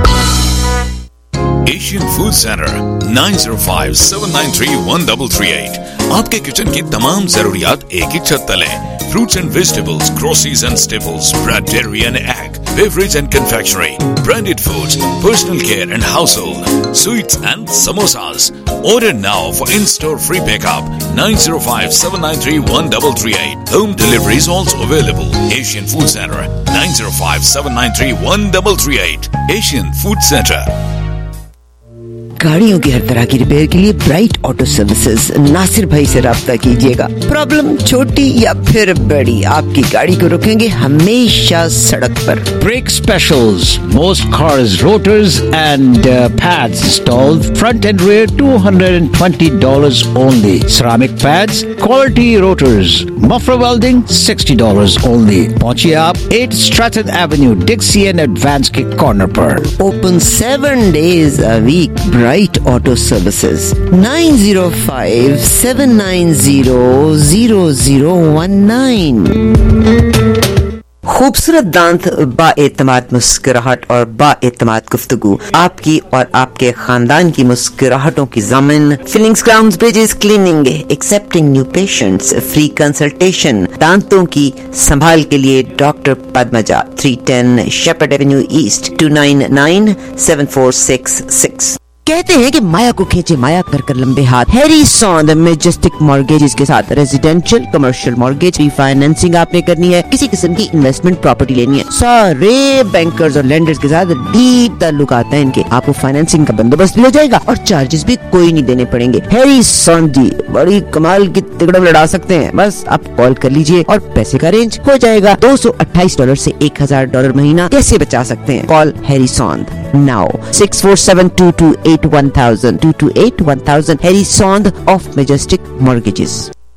Asian food centre nine zero five seven nine three one three three eight. आपके किचन की तमाम जरूरियात एक ही छत तले। Fruits and vegetables, groceries and staples, bread, dairy and egg, beverage and confectionery, branded foods, personal care and household, sweets and samosas. Order now for in-store free pickup nine zero five seven nine three one three three eight. Home delivery is also available. Asian Food Center nine zero five seven nine three one three three eight. Asian Food Center. गाड़ियों की हर तरह की repair के लिए bright auto services, Nasir भाई से राब्ता कीजिएगा। प्रॉब्लम छोटी या फिर बड़ी, आपकी गाड़ी को रोकेंगे हमेशा सड़क पर। Brake specials, most cars, rotors and pads installed, front and rear two hundred twenty dollars only. Ceramic pads, quality rotors, muffler welding sixty dollars only. पहुंचिए आप at Stratton avenue, Dixie and Advance के corner पर। Open seven days a week. Bright Auto Services nine zero five seven nine zero zero zero one nine. खूबसूरत दांत, बाएतमाद मुस्कुराहट और बाएतमाद गुफ्तगू, आपकी और आपके खानदान की मुस्कुराहटों की ज़मीन। Fillings, crowns, bridges, cleaning, accepting new patients, free consultation. दांतों की संभाल के लिए doctor Padmaja, three ten Sheppard avenue east, two nine nine seven four six six. कहते हैं कि माया को खींचे माया कर कर लंबे हाथ। हैरी सॉन्द मैजेस्टिक मॉर्गेजेस के साथ रेजिडेंशियल, कमर्शियल मॉर्गेज, रिफाइनेंसिंग आपने करनी है, किसी किस्म की इन्वेस्टमेंट प्रॉपर्टी लेनी है, सारे बैंकर्स और लेंडर्स के साथ डीप ताल्लुक आता है इनके। आपको फाइनेंसिंग का बंदोबस्त भी हो जाएगा और चार्जेस भी कोई नहीं देने पड़ेंगे। हैरी सॉन्द जी बड़ी कमाल की तिकड़म लड़ा सकते हैं। बस आप कॉल कर लीजिए और पैसे का अरेंज हो जाएगा। दो सौ अट्ठाईस डॉलर से एक हजार डॉलर महीना कैसे बचा सकते हैं? Call Harry Sond now six four seven two two eight one thousand, two two eight one thousand. Harry Sond of Majestic Mortgages।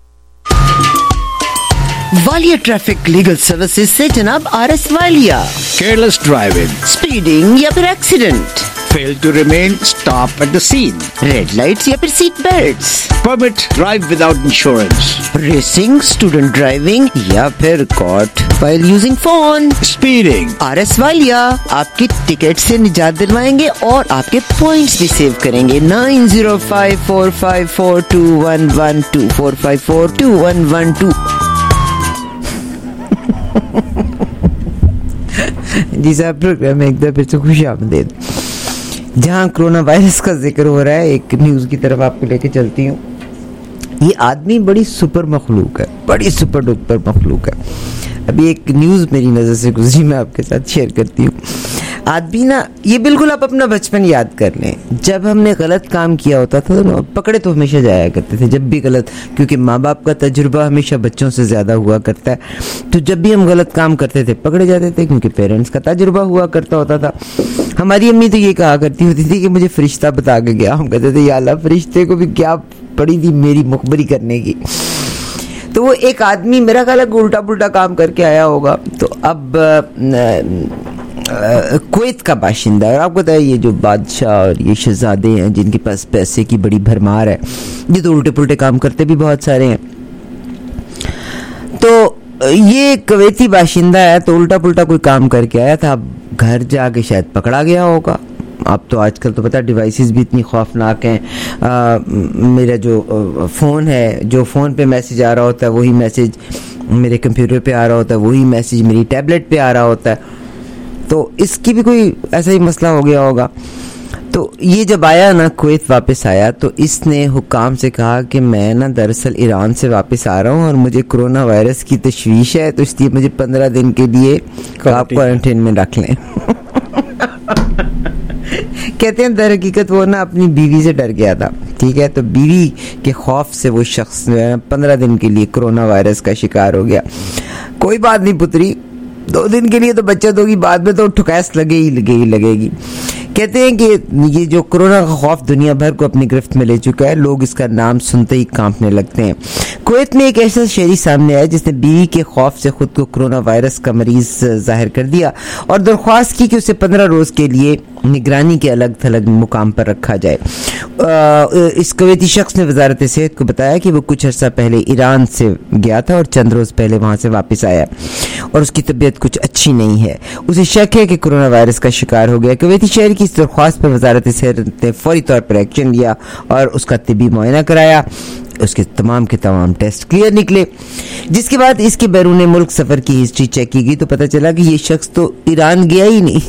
Walia traffic legal services से जनाब R S Walia. Careless driving, speeding या फिर accident, fail to remain, stop at the scene, red lights या फिर seat belts, permit drive without insurance, racing, student driving या फिर caught while using phone, speeding. R S Walia आपकी ticket से निजात दिलवाएंगे और आपके पॉइंट्स भी सेव करेंगे। Nine zero five four five four two one one two, four five four two one one two. जी साहब, प्रोग्राम में एक बार फिर से खुश आमदीद। जहाँ कोरोना वायरस का जिक्र हो रहा है, एक न्यूज़ की तरफ आपको लेके चलती हूँ। ये आदमी बड़ी सुपर मखलूक है, बड़ी सुपर डुपर मखलूक है। अभी एक न्यूज़ मेरी नज़र से गुजरी, मैं आपके साथ शेयर करती हूँ। आदमी ना, ये बिल्कुल आप अपना बचपन याद कर लें, जब हमने गलत काम किया होता था तो पकड़े तो हमेशा जाया करते थे जब भी गलत, क्योंकि माँ बाप का तजुर्बा हमेशा बच्चों से ज़्यादा हुआ करता है। तो जब भी हम गलत काम करते थे पकड़े जाते थे, क्योंकि पेरेंट्स का तजुर्बा हुआ करता होता था। हमारी अम्मी तो ये कहा करती होती थी कि मुझे फरिश्ता बता के गया। हम कहते थे या अल्लाह, फरिश्ते को भी क्या पड़ी थी मेरी मुखबरी करने की। तो वो एक आदमी मेरा ख्याल है उल्टा पुल्टा काम करके आया होगा। तो अब कुवैत का बाशिंदा, और आपको पता है ये जो बादशाह और ये शहजादे हैं जिनके पास पैसे की बड़ी भरमार है, ये तो उल्टे पुल्टे काम करते भी बहुत सारे हैं। तो ये कुवैती बाशिंदा है, तो उल्टा पुल्टा कोई काम करके आया था। अब घर जाके शायद पकड़ा गया होगा। अब तो आजकल तो पता है डिवाइसेस भी इतनी खौफनाक हैं। आ, मेरा जो फ़ोन है, जो फ़ोन पे मैसेज आ रहा होता है वही मैसेज मेरे कंप्यूटर पे आ रहा होता है, वही मैसेज मेरी टैबलेट पे आ रहा होता है। तो इसकी भी कोई ऐसा ही मसला हो गया होगा। तो ये जब आया ना, कुवैत वापस आया, तो इसने हुक्काम से कहा कि मैं ना दरअसल ईरान से वापस आ रहा हूँ और मुझे कोरोना वायरस की तशवीश है, तो इसलिए मुझे पंद्रह दिन के लिए आप क्वारंटीन में रख लें। कहते हैं दर हकीकत वो ना अपनी बीवी से डर गया था, ठीक है, तो बीवी के खौफ से वो शख्स पंद्रह दिन के लिए कोरोना वायरस का शिकार हो गया। कोई बात नहीं पुत्री, दो दिन के लिए तो बचत होगी, बाद में तो ठुकैस लगे ही लगे ही लगेगी। कहते हैं कि ये जो कोरोना का खौफ दुनिया भर को अपनी गिरफ्त में ले चुका है, लोग इसका नाम सुनते ही कांपने लगते हैं। कुवैत में एक ऐसा शहरी सामने आया जिसने बीवी के खौफ से खुद को कोरोना वायरस का मरीज जाहिर कर दिया और दरख्वास्त की कि उसे पंद्रह रोज के लिए निगरानी के अलग थलग मुकाम पर रखा जाए। इस कुवैती शख्स ने वजारत सेहत को बताया कि वो कुछ अर्सा पहले ईरान से गया था और चंद रोज पहले वहां से वापस आया और उसकी तबीयत कुछ अच्छी नहीं है। उसे शक है कि कोरोना वायरस का शिकार हो गया। कुवैती शहर की इस दरख्वास्त पर वजारत सेहत ने फौरी तौर पर एक्शन लिया और उसका तिब्बी मुआयना कराया। उसके तमाम के तमाम टेस्ट क्लियर निकले, जिसके बाद इसके बैरून मुल्क सफर की हिस्ट्री चेक की गई तो पता चला कि ये शख्स तो ईरान गया ही नहीं।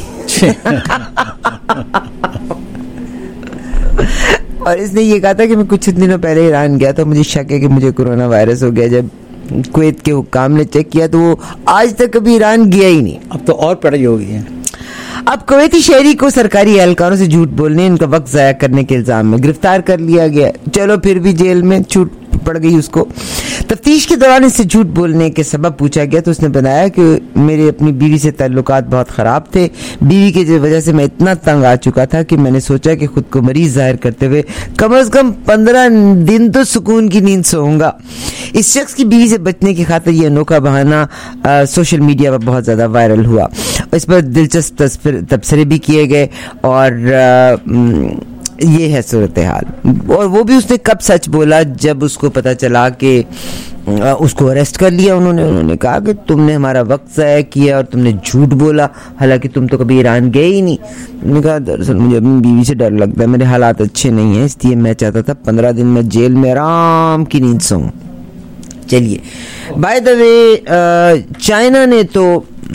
और इसने ये कहा था कि मैं कुछ दिनों पहले ईरान गया था, मुझे शक है कि मुझे कोरोना वायरस हो गया। जब कुवैत के हुक्काम ने चेक किया तो वो आज तक कभी ईरान गया ही नहीं। अब तो और पढ़ाई हो गई है। अब कुवैती शहरी को सरकारी एहलकारों से झूठ बोलने, इनका वक्त जाया करने के इल्जाम में गिरफ्तार कर लिया गया। चलो फिर भी जेल में छूट पड़ गई उसको। तफ्तीश के दौरान इससे झूठ बोलने के सबब पूछा गया तो उसने बताया कि मेरे अपनी बीवी से ताल्लुकात बहुत ख़राब थे। बीवी की वजह से मैं इतना तंग आ चुका था कि मैंने सोचा कि खुद को मरीज जाहिर करते हुए कम अज़ कम पंद्रह दिन तो सुकून की नींद सोऊंगा। इस शख्स की बीवी से बचने की खातिर यह अनोखा बहाना सोशल मीडिया पर बहुत ज़्यादा वायरल हुआ। इस पर दिलचस्प तबसरे भी किए गए और आ, ये है सूरत हाल। और वो भी उसने कब सच बोला, जब उसको पता चला कि उसको अरेस्ट कर लिया उन्होंने। उन्होंने कहा कि तुमने हमारा वक्त ज़ाया किया और तुमने झूठ बोला, हालांकि तुम तो कभी ईरान गए ही नहीं। उन्होंने कहा दरअसल मुझे अपनी बीवी से डर लगता है, मेरे हालात अच्छे नहीं हैं, इसलिए मैं चाहता था पंद्रह दिन में जेल में आराम की नींद सोऊं। चलिए, बाय द वे चाइना ने तो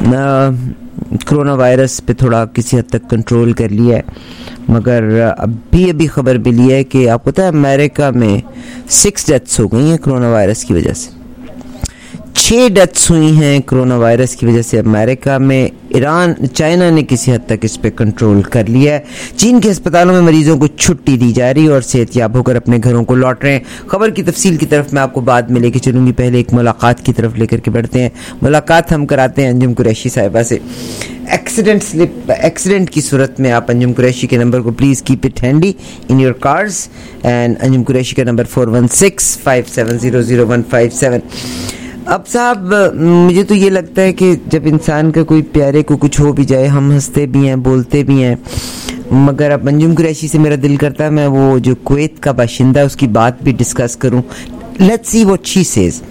कोरोना वायरस पे थोड़ा किसी हद तक कंट्रोल कर लिया है, मगर अभी अभी खबर मिली है कि आपको पता है अमेरिका में सिक्स डेथ्स हो गई हैं कोरोना वायरस की वजह से। छः डेथ्स हुई हैं कोरोना वायरस की वजह से अमेरिका में। ईरान चाइना ने किसी हद तक इस पे कंट्रोल कर लिया है। चीन के अस्पतालों में मरीजों को छुट्टी दी जा रही है और सेहतयाब होकर अपने घरों को लौट रहे हैं। खबर की तफसील की तरफ मैं आपको बाद में लेके चलूंगी, पहले एक मुलाकात की तरफ लेकर के बढ़ते हैं। मुलाकात हम कराते हैं अंजुम कुरैशी साहिबा से। एक्सीडेंट स्लिप एक्सीडेंट की सूरत में आप अंजुम कुरैशी के नंबर को please keep it handy in your cars and Anjum Qureshi का number four one six five seven zero zero one five seven. अब साहब, मुझे तो ये लगता है कि जब इंसान का कोई प्यारे को कुछ हो भी जाए, हम हंसते भी हैं, बोलते भी हैं, मगर अब अंजुम कुरैशी से मेरा दिल करता है मैं वो जो कुवैत का बाशिंदा उसकी बात भी डिस्कस करूं। Let's see what she says.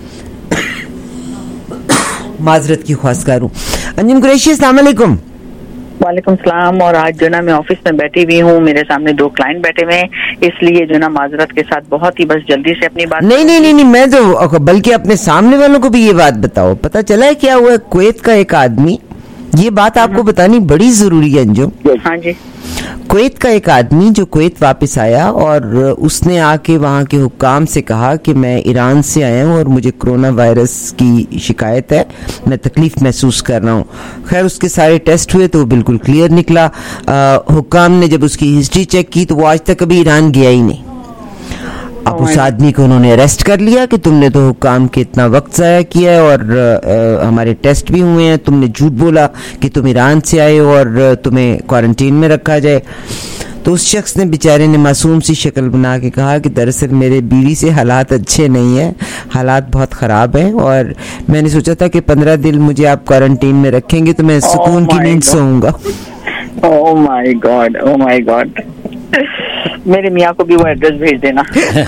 माजरत की ख्वाहिशगार हूं। अंजुम कुरैशी, अस्सलाम वालेकुम। वालेकुम सलाम। और आज जो ना मैं ऑफिस में बैठी हुई हूँ, मेरे सामने दो क्लाइंट बैठे हुए हैं, इसलिए जो ना माजरत के साथ बहुत ही बस जल्दी से अपनी बात। नहीं नहीं नहीं नहीं मैं तो बल्कि अपने सामने वालों को भी ये बात बताओ। पता चला है क्या हुआ, कुवैत का एक आदमी, ये बात आपको बतानी बड़ी जरूरी है अंजुम। हाँ जी। कुवैत का एक आदमी जो कुवैत वापस आया और उसने आके वहाँ के हुक्काम से कहा कि मैं ईरान से आया हूँ और मुझे कोरोना वायरस की शिकायत है, मैं तकलीफ महसूस कर रहा हूँ। खैर उसके सारे टेस्ट हुए तो वो बिल्कुल क्लियर निकला। हुक्काम ने जब उसकी हिस्ट्री चेक की तो वो आज तक कभी ईरान गया ही नहीं। अब उस आदमी को उन्होंने अरेस्ट कर लिया कि तुमने तो हुक्काम के इतना वक्त ज़ाया किया है और आ, हमारे टेस्ट भी हुए हैं, तुमने झूठ बोला कि तुम ईरान से आए हो और तुम्हें क्वारंटीन में रखा जाए। तो उस शख्स ने बेचारे ने मासूम सी शक्ल बना के कहा कि दरअसल मेरे बीवी से हालात अच्छे नहीं हैं, हालात बहुत ख़राब हैं और मैंने सोचा था कि पंद्रह दिन मुझे आप क्वारंटीन में रखेंगे तो मैं सुकून की नींद सोऊंगा। Oh my God, oh my God. मेरे मियाँ को भी वो एड्रेस भेज देना।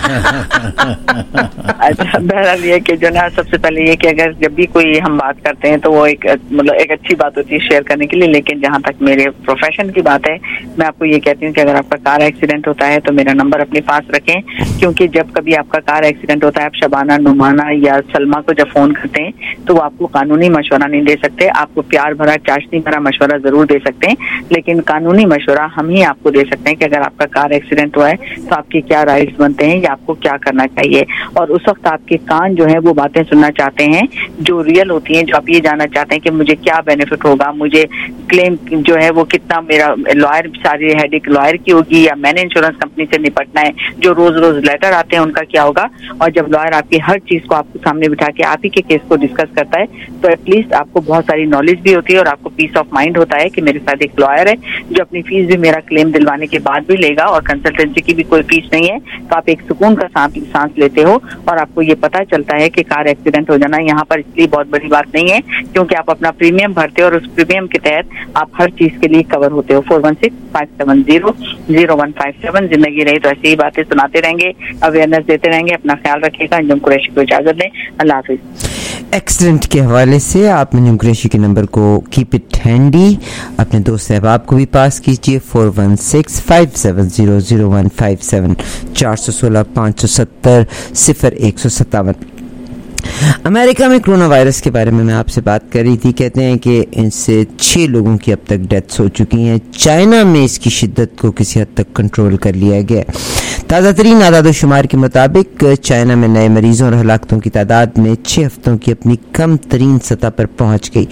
अच्छा, बहरहाल ये कि जो ना सबसे पहले ये कि अगर जब भी कोई हम बात करते हैं तो वो एक मतलब एक अच्छी बात होती है शेयर करने के लिए, लेकिन जहाँ तक मेरे प्रोफेशन की बात है मैं आपको ये कहती हूँ कि अगर आपका कार एक्सीडेंट होता है तो मेरा नंबर अपने पास रखें, क्योंकि जब कभी आपका कार एक्सीडेंट होता है आप शबाना, नुमाना या सलमा को जब फोन करते हैं तो वो आपको कानूनी मशवरा नहीं दे सकते, आपको प्यार भरा चाशनी भरा मशवरा जरूर दे सकते हैं, लेकिन कानूनी मशवरा हम ही आपको दे सकते हैं कि अगर आपका कार एक्सीडेंट हुआ है तो आपके क्या राइट्स बनते हैं या आपको क्या करना चाहिए। और उस वक्त आपके कान जो है वो बातें सुनना चाहते हैं जो रियल होती हैं, जो आप ये जानना चाहते हैं कि मुझे क्या बेनिफिट होगा, मुझे क्लेम जो है वो कितना, मेरा लॉयर सारी हेडेक लॉयर की होगी या मैंने इंश्योरेंस कंपनी से निपटना है, जो रोज रोज लेटर आते हैं उनका क्या होगा। और जब लॉयर आपकी हर चीज को आपको सामने बिठा के आप ही के केस को डिस्कस करता है तो एटलीस्ट आपको बहुत सारी नॉलेज भी होती है और आपको पीस ऑफ माइंड होता है कि मेरे साथ एक लॉयर है जो अपनी फीस भी मेरा क्लेम दिलवाने के बाद भी लेगा और कंसल्टेंसी की भी कोई फीस नहीं है, तो आप एक सुकून का सांस सांस लेते हो और आपको ये पता चलता है कि कार एक्सीडेंट हो जाना यहाँ पर इसलिए बहुत बड़ी बात नहीं है क्योंकि आप अपना प्रीमियम भरते हो और उस प्रीमियम के तहत आप हर चीज के लिए कवर होते हो। Four one six five seven zero zero one five seven जिंदगी रही तो ऐसी ही बातें सुनाते रहेंगे, अवेयरनेस देते रहेंगे। अपना ख्याल रखिएगा। अंजुम कुरैशी को इजाजत दें। अल्लाह हाफिज। एक्सीडेंट के हवाले से आप अंजुम कुरैशी के नंबर को कीप इट हैंडी अपने दोस्त अहबाब को भी पास कीजिए। Four one six five seven zero zero one five seven चार सौ सोलह पाँच सौ सत्तर सिफर एक सौ सत्तावन। अमेरिका में कोरोना वायरस के बारे में मैं आपसे बात कर रही थी। कहते हैं कि इनसे छह लोगों की अब तक डेथ्स हो चुकी हैं। चाइना में इसकी शिद्दत को किसी हद तक कंट्रोल कर लिया गया। ताज़ा तरीन आदाद शुमार के मुताबिक चाइना में नए मरीजों और हलाकतों की तादाद में छह हफ्तों की अपनी कम तरीन सतह पर पहुंच गई।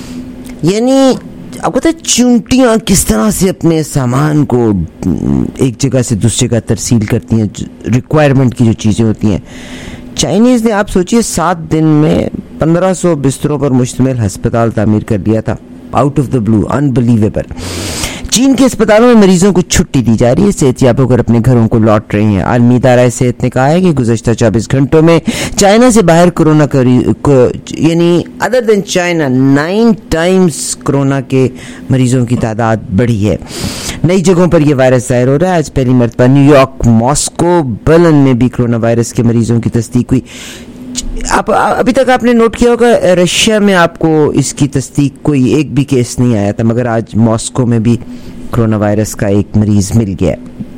यानी आपको पता है चूंटियां किस तरह से अपने सामान को एक जगह से दूसरी जगह तरसील करती हैं, रिक्वायरमेंट की जो चीज़ें होती हैं। चाइनीज़ ने आप सोचिए सात दिन में पंद्रह सौ बिस्तरों पर मुश्तमिल हस्पताल तामीर कर दिया था, out of the blue, unbelievable. चीन के अस्पतालों में मरीजों को छुट्टी दी जा रही है, सेहतयाब होकर अपने घरों को लौट रहे हैं। आलमी इदारा सेहत ने कहा है कि गुज़श्ता चौबीस घंटों में चाइना से बाहर कोरोना यानी other than China nine times corona के मरीजों की तादाद बढ़ी है। नई जगहों पर यह वायरस जाहिर हो रहा है। आज पहली मरतबा न्यूयॉर्क, मॉस्को, बर्लिन में भी कोरोना वायरस के मरीजों की तस्दीक हुई। आप अभी तक आपने नोट किया होगा रशिया में आपको इसकी तस्दीक कोई एक भी केस नहीं आया था, मगर आज मॉस्को में भी कोरोना वायरस का एक मरीज मिल गया।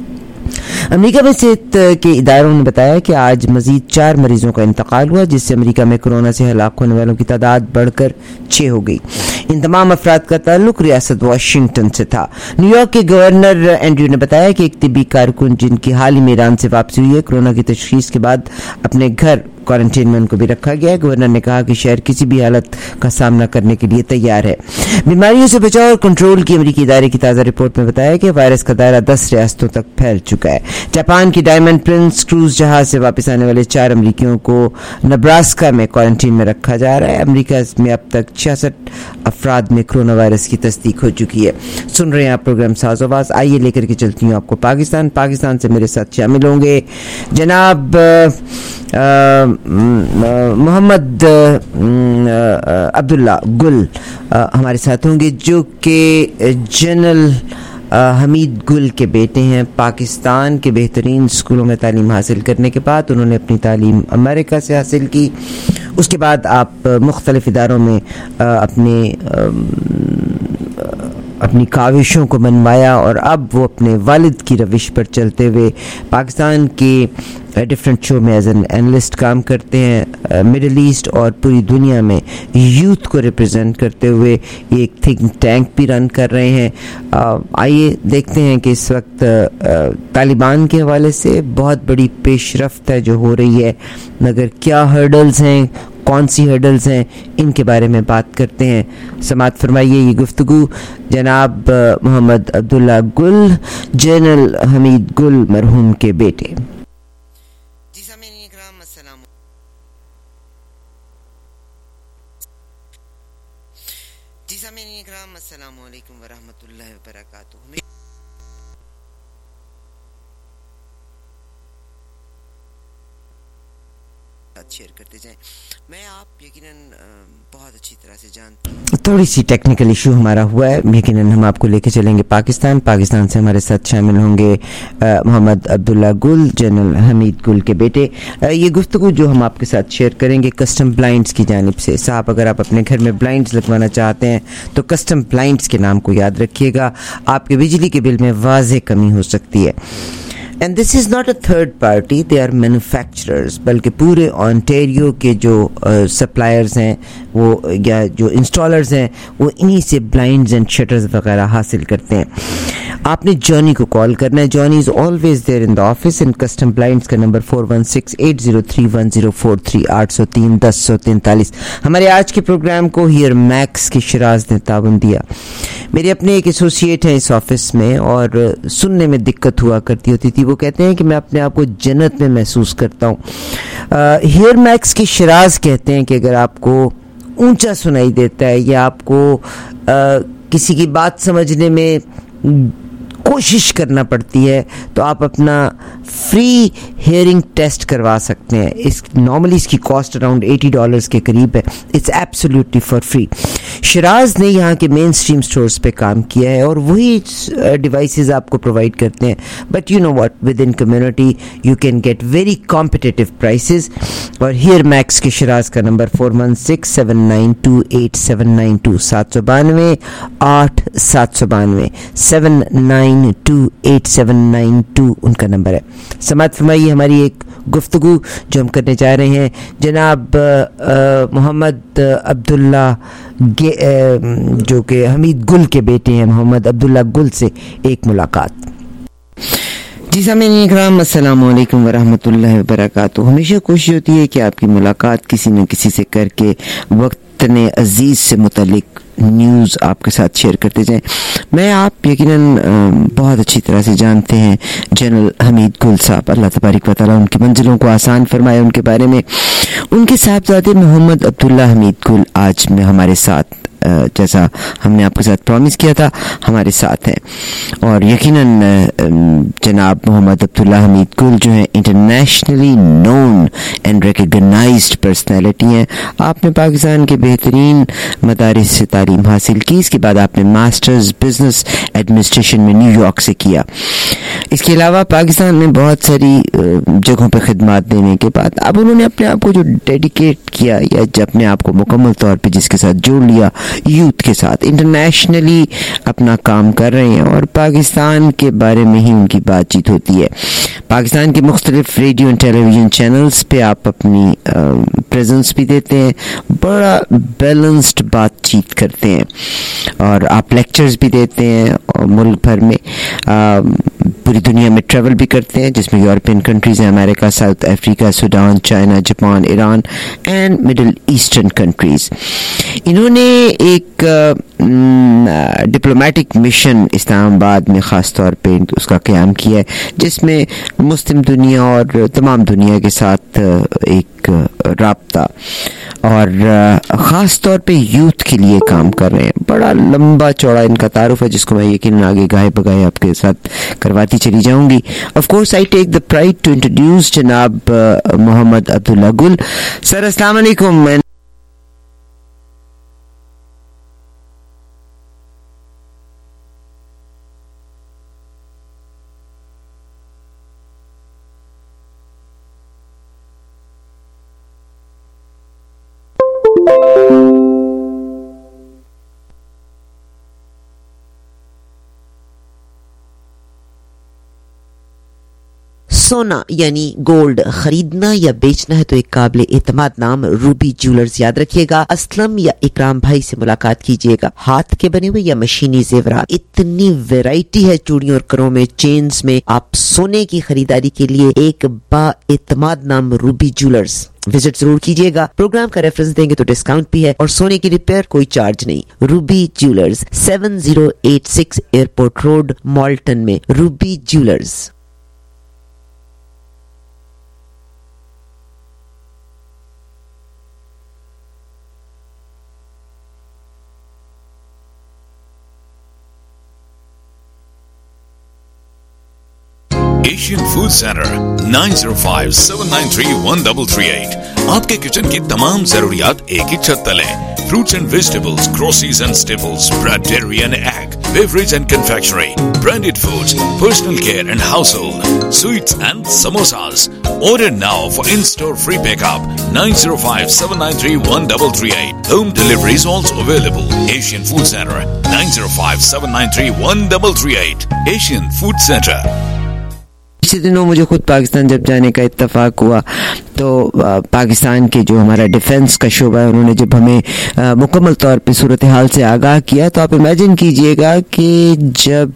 अमेरिका में सेहत के इदारों ने बताया कि आज मजीद चार मरीजों का इंतकाल हुआ, जिससे अमेरिका में कोरोना से हलाक होने वालों की तादाद बढ़कर छह हो गई। इन तमाम अफराद का ताल्लुक रियासत वाशिंगटन से था। न्यूयॉर्क के गवर्नर एंड्रयू ने बताया कि एक तिब्बी कारकुन जिनकी हाल ही में ईरान से वापसी हुई है, कोरोना की तशखीस के बाद अपने घर क्वारंटीन में उनको भी रखा गया है। गवर्नर ने कहा कि शहर किसी भी हालत का सामना करने के लिए तैयार है। बीमारियों से बचाव और कंट्रोल की अमेरिकी इदारे की ताज़ा रिपोर्ट में बताया कि वायरस का दायरा दस रियासतों तक फैल चुका है। जापान की डायमंड प्रिंस क्रूज जहाज से वापस आने वाले चार अमरीकियों को नब्रास्का में क्वारंटीन में रखा जा रहा है। अमरीका में अब तक छियासठ अफराद में कोरोना वायरस की तस्दीक हो चुकी है। सुन रहे हैं आप प्रोग्राम साज़ आवाज़। आइए लेकर के चलती हूँ आपको पाकिस्तान। पाकिस्तान से मेरे साथ शामिल होंगे जनाब मोहम्मद अब्दुल्ला गुल हमारे साथ होंगे, जो कि जनरल हमीद गुल के बेटे हैं। पाकिस्तान के बेहतरीन स्कूलों में तालीम हासिल करने के बाद उन्होंने अपनी तालीम अमेरिका से हासिल की। उसके बाद आप मुख्तलिफ इदारों में अपने अपनी काविशों को मनवाया और अब वो अपने वालिद की रविश पर चलते हुए पाकिस्तान के डिफरेंट शो में एज एन एनालिस्ट काम करते हैं। मिडिल ईस्ट और पूरी दुनिया में यूथ को रिप्रेजेंट करते हुए ये एक थिंक टैंक भी रन कर रहे हैं। आइए देखते हैं कि इस वक्त तालिबान के हवाले से बहुत बड़ी पेशरफ्त है जो हो रही है, मगर क्या हर्डल्स हैं, कौन सी हर्डल्स हैं, इनके बारे में बात करते हैं। समाअत फरमाइए ये गुफ्तगू जनाब मोहम्मद अब्दुल्ला गुल, जनरल हमीद गुल मरहूम के बेटे। साथ शेयर करते जाएं। मैं आप यकीनन बहुत अच्छी तरह से जानते। थोड़ी सी टेक्निकल इशू हमारा हुआ है, यकीनन हम आपको लेके चलेंगे पाकिस्तान। पाकिस्तान से हमारे साथ शामिल होंगे मोहम्मद अब्दुल्ला गुल, जनरल हमीद गुल के बेटे। आ, ये गुफ्तगू जो हम आपके साथ शेयर करेंगे कस्टम ब्लाइंड्स की जानिब से। साहब, अगर आप अपने घर में ब्लाइंड्स लगवाना चाहते हैं तो कस्टम ब्लाइंड्स के नाम को याद रखिएगा, आपके बिजली के बिल में वाज़ेह कमी हो सकती है। And this is not a third party, they are manufacturers, बल्कि पूरे ऑन्टेरियो के जो सप्लायर्स uh, हैं वो या जो इंस्टॉलर्स हैं वो इन्हीं से ब्लाइंड्स एंड शटर्स वगैरह हासिल करते हैं। आपने जॉनी को कॉल करना है। Johnny is always there in the office. In custom blinds का number four one six eight zero three one zero four three, आठ सौ तीन दस सौ तैंतालीस। हमारे आज के प्रोग्राम को हियर मैक्स के शिराज ने ताउन दिया। मेरे अपने एक एसोसिएट हैं इस ऑफिस में और सुनने में दिक्कत हुआ करती होती थी। वो कहते हैं कि मैं अपने आप को जन्नत में महसूस करता हूँ। हियर मैक्स के शिराज कहते हैं कि अगर आपको ऊंचा सुनाई देता है या आपको आ, किसी की बात समझने में कोशिश करना पड़ती है तो आप अपना फ्री हेयरिंग टेस्ट करवा सकते हैं। इस नॉर्मली इसकी कॉस्ट अराउंड अस्सी डॉलर्स के करीब है। It's absolutely for free. Shiraz ने यहाँ के मेन स्ट्रीम स्टोर्स पे काम किया है और वही डिवाइसेस आपको प्रोवाइड करते हैं। But you know what, within community you can get very competitive prices. और हियर मैक्स के शिराज का number four one six seven nine two eight seven nine two, सात सौ बानवे आठ सात सौ बानवे seven nine two eight seven nine two उनका नंबर है। समात फरमाइए हमारी एक गुफ्तगू जो हम करने जा रहे हैं जनाब मोहम्मद अब्दुल्ला जो कि हमीद गुल के बेटे हैं, मोहम्मद अब्दुल्ला गुल से एक मुलाकात। जी सामीन इकराम, अस्सलाम वालेकुम वरहमतुल्लाहि वबरकातुहू। हमेशा कोशिश होती है कि आपकी मुलाकात किसी न किसी से करके वक्त ने अजीज से मुतालिक न्यूज़ आपके साथ शेयर करते जाएं। मैं आप यकीनन बहुत अच्छी तरह से जानते हैं जनरल हमीद गुल साहब, अल्लाह तबारक व तआला उनकी मंजिलों को आसान फरमाए। उनके बारे में उनके साहबजादे मोहम्मद अब्दुल्ला हमीद गुल आज में हमारे साथ, जैसा हमने आपके साथ प्रॉमिस किया था, हमारे साथ हैं। और यकीनन जनाब मोहम्मद अब्दुल्ला हमीद गुल जो है internationally known and recognised personality हैं। आपने पाकिस्तान के बेहतरीन मदारिस से तालीम हासिल की। इसके बाद आपने मास्टर्स बिजनेस एडमिनिस्ट्रेशन में न्यूयॉर्क से किया। इसके अलावा पाकिस्तान में बहुत सारी जगहों पर खिदमत देने के बाद अब उन्होंने अपने आप को जो डेडिकेट किया या अपने आप को मुकम्मल तौर पे जिसके साथ जोड़ लिया, यूथ के साथ इंटरनेशनली अपना काम कर रहे हैं और पाकिस्तान के बारे में ही उनकी बातचीत होती है। पाकिस्तान के मुख्तलिफ रेडियो एंड टेलीविजन चैनल्स पे आप अपनी प्रेजेंस भी देते हैं, बड़ा बैलेंस्ड बातचीत करते हैं और आप लेक्चर्स भी देते हैं और मुल्क भर में आ, पूरी दुनिया में ट्रैवल भी करते हैं, जिसमें यूरोपियन कंट्रीज हैं, America, South Africa, Sudan, China, Japan, Iran and Middle Eastern countries. इन्होंने एक डिप्लोमेटिक मिशन इस्लामाबाद में ख़ास तौर पे उसका क़याम किया है, जिसमें मुस्लिम दुनिया और तमाम दुनिया के साथ एक राब्ता और ख़ास तौर पे यूथ के लिए काम कर रहे हैं। बड़ा लंबा चौड़ा इनका तारुफ है, जिसको मैं यकीन आगे गाहे बगाए आपके साथ करवाती चली जाऊंगी। Of course I take the pride to introduce जनाब मोहम्मद अब्दुल्ला गुल। सर अस्सलाम वालेकुम। सोना यानी गोल्ड खरीदना या बेचना है तो एक काबिल एतमाद नाम रूबी ज्वेलर्स याद रखिएगा। असलम या इकराम भाई से मुलाकात कीजिएगा। हाथ के बने हुए या मशीनी जेवरात, इतनी वैरायटी है चूड़ियों और करों में, चेन्स में। आप सोने की खरीदारी के लिए एक बा एतमाद नाम रूबी ज्वेलर्स विजिट जरूर कीजिएगा। प्रोग्राम का रेफरेंस देंगे तो डिस्काउंट भी है और सोने की रिपेयर कोई चार्ज नहीं। Ruby jewellers, seven zero eight six airport road, Malton में। Ruby jewellers. Asian Food Center, nine zero five seven nine three one three three eight. आपके किचन की तमाम जरूरियात एक ही छत तले। Fruits and vegetables, groceries and staples, bread, dairy and egg, beverage and confectionery, branded foods, personal care and household, sweets and samosas. Order now for in-store free pickup. nine zero five seven nine three one three three eight. Home delivery is also available. Asian Food Center nine zero five seven nine three one three three eight. Asian Food Center. पिछले दिनों मुझे खुद पाकिस्तान जब जाने का इत्तेफाक हुआ तो पाकिस्तान के जो हमारा डिफेंस का शोबा है उन्होंने जब हमें मुकम्मल तौर पे सूरत हाल से आगाह किया तो आप इमेजिन कीजिएगा कि जब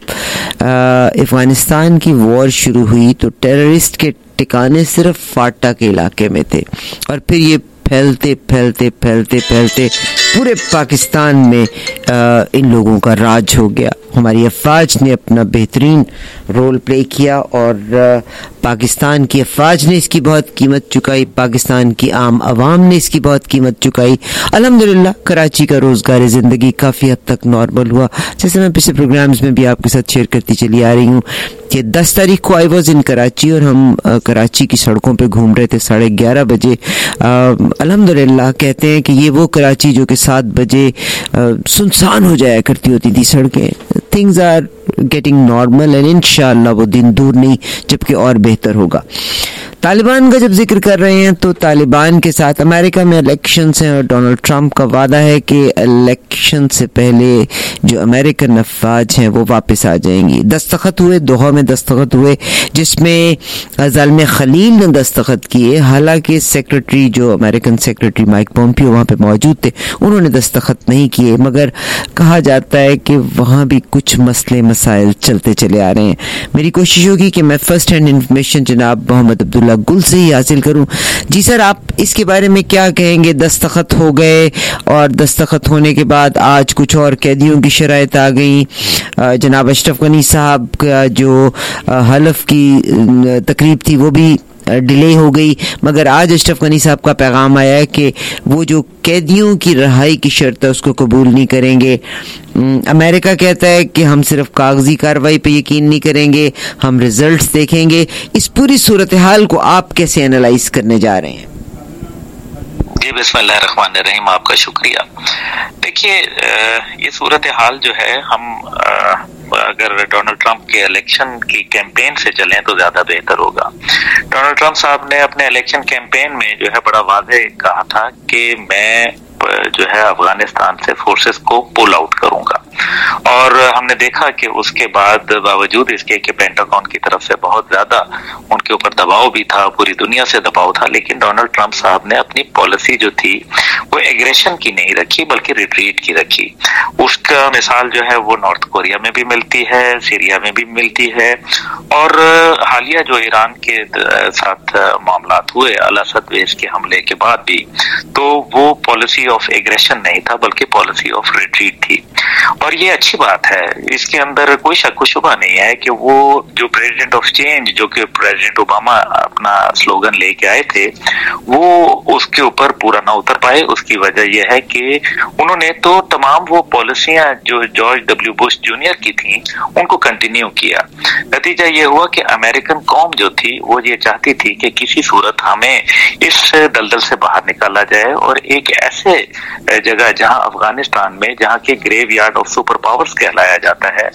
अफगानिस्तान की वॉर शुरू हुई तो टेररिस्ट के ठिकाने सिर्फ फाटा के इलाके में थे और फिर ये फैलते फैलते फैलते फैलते पूरे पाकिस्तान में आ, इन लोगों का राज हो गया। हमारी अफवाज ने अपना बेहतरीन रोल प्ले किया और आ, पाकिस्तान की अफवाज ने इसकी बहुत कीमत चुकाई, पाकिस्तान की आम आवाम ने इसकी बहुत कीमत चुकाई। अल्हम्दुलिल्लाह कराची का रोज़गार ज़िंदगी काफ़ी हद तक नॉर्मल हुआ। जैसे मैं पिछले प्रोग्राम्स में भी आपके साथ शेयर करती चली आ रही हूँ कि दस तारीख को आई वॉज इन कराची और हम आ, कराची की सड़कों पे घूम रहे थे साढ़े ग्यारह बजे। अल्हम्दुलिल्लाह कहते हैं कि ये वो कराची जो कि सात बजे सुनसान हो जाया करती होती थी सड़कें। Things are getting normal and इंशाअल्लाह वो दिन दूर नहीं जबकि और बेहतर होगा। तालिबान का जब जिक्र कर रहे हैं तो तालिबान के साथ अमेरिका में इलेक्शंस हैं और डोनाल्ड ट्रंप का वादा है कि इलेक्शन से पहले जो अमेरिकन अफवाज हैं वो वापस आ जाएंगी। दस्तखत हुए, दोहा में दस्तखत हुए जिसमें ज़ालिम खलील ने दस्तखत किए। हालांकि सेक्रेटरी जो अमेरिकन सेक्रेटरी माइक पोम्पियो वहाँ पे मौजूद थे उन्होंने दस्तखत नहीं किए, मगर कहा जाता है कि वहाँ भी कुछ मसले मसाइल चलते चले आ रहे हैं। मेरी कोशिश होगी कि मैं फर्स्ट हैंड इंफॉर्मेशन जनाब मोहम्मद अब्दुल्ला गुल से ही हासिल करूं। जी सर, आप इसके बारे में क्या कहेंगे? दस्तखत हो गए और दस्तखत होने के बाद आज कुछ और कैदियों की शराइत आ गई। जनाब अशरफ गनी साहब का जो हलफ की तकरीब थी वो भी डिले हो गई, मगर आज अशरफ गनी साहब का पैगाम आया है कि वो जो कैदियों की रिहाई की शर्त है उसको कबूल नहीं करेंगे। अमेरिका कहता है कि हम सिर्फ कागजी कार्रवाई पे यकीन नहीं करेंगे, हम रिजल्ट्स देखेंगे। इस पूरी सूरत हाल को आप कैसे एनालाइज करने जा रहे हैं? जी बिस्मिल्लाहिर्रहमानिर्रहीम, आपका शुक्रिया। देखिए, ये सूरत हाल जो है, हम अगर डोनाल्ड ट्रंप के इलेक्शन की कैंपेन से चलें तो ज्यादा बेहतर होगा। डोनाल्ड ट्रंप साहब ने अपने इलेक्शन कैंपेन में जो है बड़ा वाज़ेह कहा था कि मैं जो है अफगानिस्तान से फोर्सेस को पुल आउट करूंगा, और हमने देखा कि उसके बाद बावजूद इसके कि पेंटागन की तरफ से बहुत ज्यादा उनके ऊपर दबाव भी था, पूरी दुनिया से दबाव था, लेकिन डोनाल्ड ट्रंप साहब ने अपनी पॉलिसी जो थी वो एग्रेशन की नहीं रखी बल्कि रिट्रीट की रखी। उसका मिसाल जो है वो नॉर्थ कोरिया में भी मिलती है, सीरिया में भी मिलती है, और हालिया जो ईरान के साथ मामला हुए अल असद बेस के हमले के बाद भी, तो वो पॉलिसी ऑफ एग्रेशन नहीं था बल्कि पॉलिसी ऑफ रिट्रीट थी। और ये अच्छी बात है, इसके अंदर कोई शक शुबा नहीं है कि वो जो प्रेसिडेंट ऑफ चेंज जो कि प्रेसिडेंट ओबामा अपना स्लोगन लेके आए थे वो उसके ऊपर पूरा ना उतर पाए। उसकी वजह यह है कि उन्होंने तो तमाम वो पॉलिसियां जो जॉर्ज डब्ल्यू बुश जूनियर की थी उनको कंटिन्यू किया। नतीजा ये हुआ कि अमेरिकन कौम जो थी वो ये चाहती थी कि किसी सूरत हमें इस दलदल से बाहर निकाला जाए और एक ऐसे जगह जहां अफगानिस्तान में, जहां के graveyard of super powers कहलाया जाता है,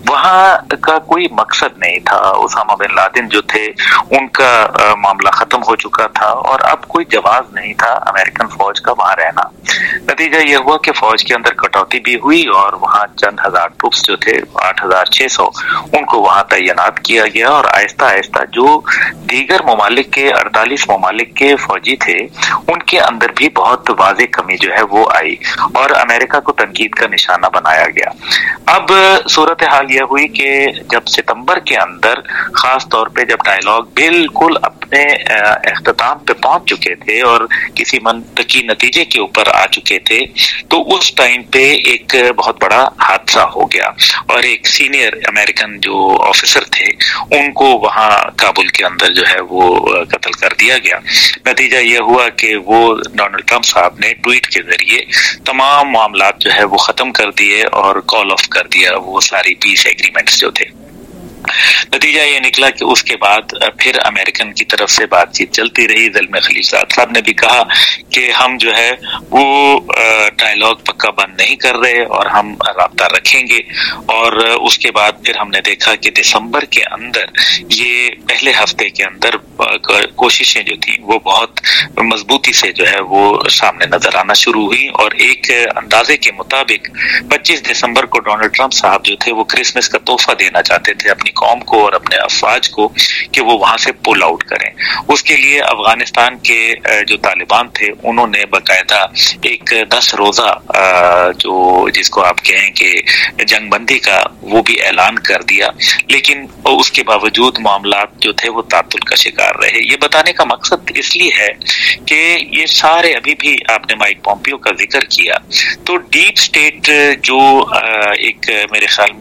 वहां का कोई मकसद नहीं था। उसामा बिन लादेन जो थे उनका आ, मामला खत्म हो चुका था और अब कोई जवाब नहीं था अमेरिकन फौज का वहां रहना। नतीजा यह हुआ कि फौज के अंदर कटौती भी हुई और वहां चंद हजार ट्रुप्स जो थे आठ हजार छह सौ उनको वहां तैनात किया गया, और आहिस्ता आहिस्ता जो दीगर ममालिक के अड़तालीस ममालिक के फौजी थे उनके अंदर भी बहुत वाज़ेह कमी जो है वो आई और अमेरिका को तनकीद का निशाना बनाया गया। अब सूरत हाल यह हुई कि जब सितंबर के अंदर खास तौर पे जब डायलॉग बिल्कुल अपने इख्तिताम पे पहुंच चुके थे और किसी मंतकी नतीजे के ऊपर आ चुके थे, तो उस टाइम पे एक बहुत बड़ा हादसा हो गया और एक सीनियर अमेरिकन जो ऑफिसर थे उनको वहां काबुल के अंदर जो है वो कत्ल कर दिया गया। नतीजा यह हुआ कि वो डोनाल्ड ट्रंप साहब ने ट्वीट के जरिए तमाम मामलात जो है वो खत्म कर दिए और कॉल ऑफ कर दिया वो सारी पीस एग्रीमेंट्स जो थे। नतीजा ये निकला कि उसके बाद फिर अमेरिकन की तरफ से बातचीत चलती रही। ज़ल्मे खलीलज़ाद साहब ने भी कहा कि हम जो है वो डायलॉग पक्का बंद नहीं कर रहे और हम राब्ता रखेंगे। और उसके बाद फिर हमने देखा कि दिसंबर के अंदर, ये पहले हफ्ते के अंदर कोशिशें जो थी वो बहुत मजबूती से जो है वो सामने नजर आना शुरू हुई। और एक अंदाजे के मुताबिक पच्चीस दिसंबर को डोनाल्ड ट्रंप साहब जो थे वो क्रिसमस का तोहफा देना चाहते थे अपनी कौम को और अपने अफवाज को कि वो वहां से पुल आउट करें। उसके लिए अफगानिस्तान के जो तालिबान थे उन्होंने बाकायदा एक दस रोजा जो जिसको आप कहें कि जंगबंदी का वो भी ऐलान कर दिया। लेकिन उसके बावजूद मामला जो थे वो तातुल का शिकार रहे। ये बताने का मकसद इसलिए है कि ये सारे, अभी भी आपने माइक पॉम्पियो का जिक्र किया, तो डीप स्टेट जो एक मेरे ख्याल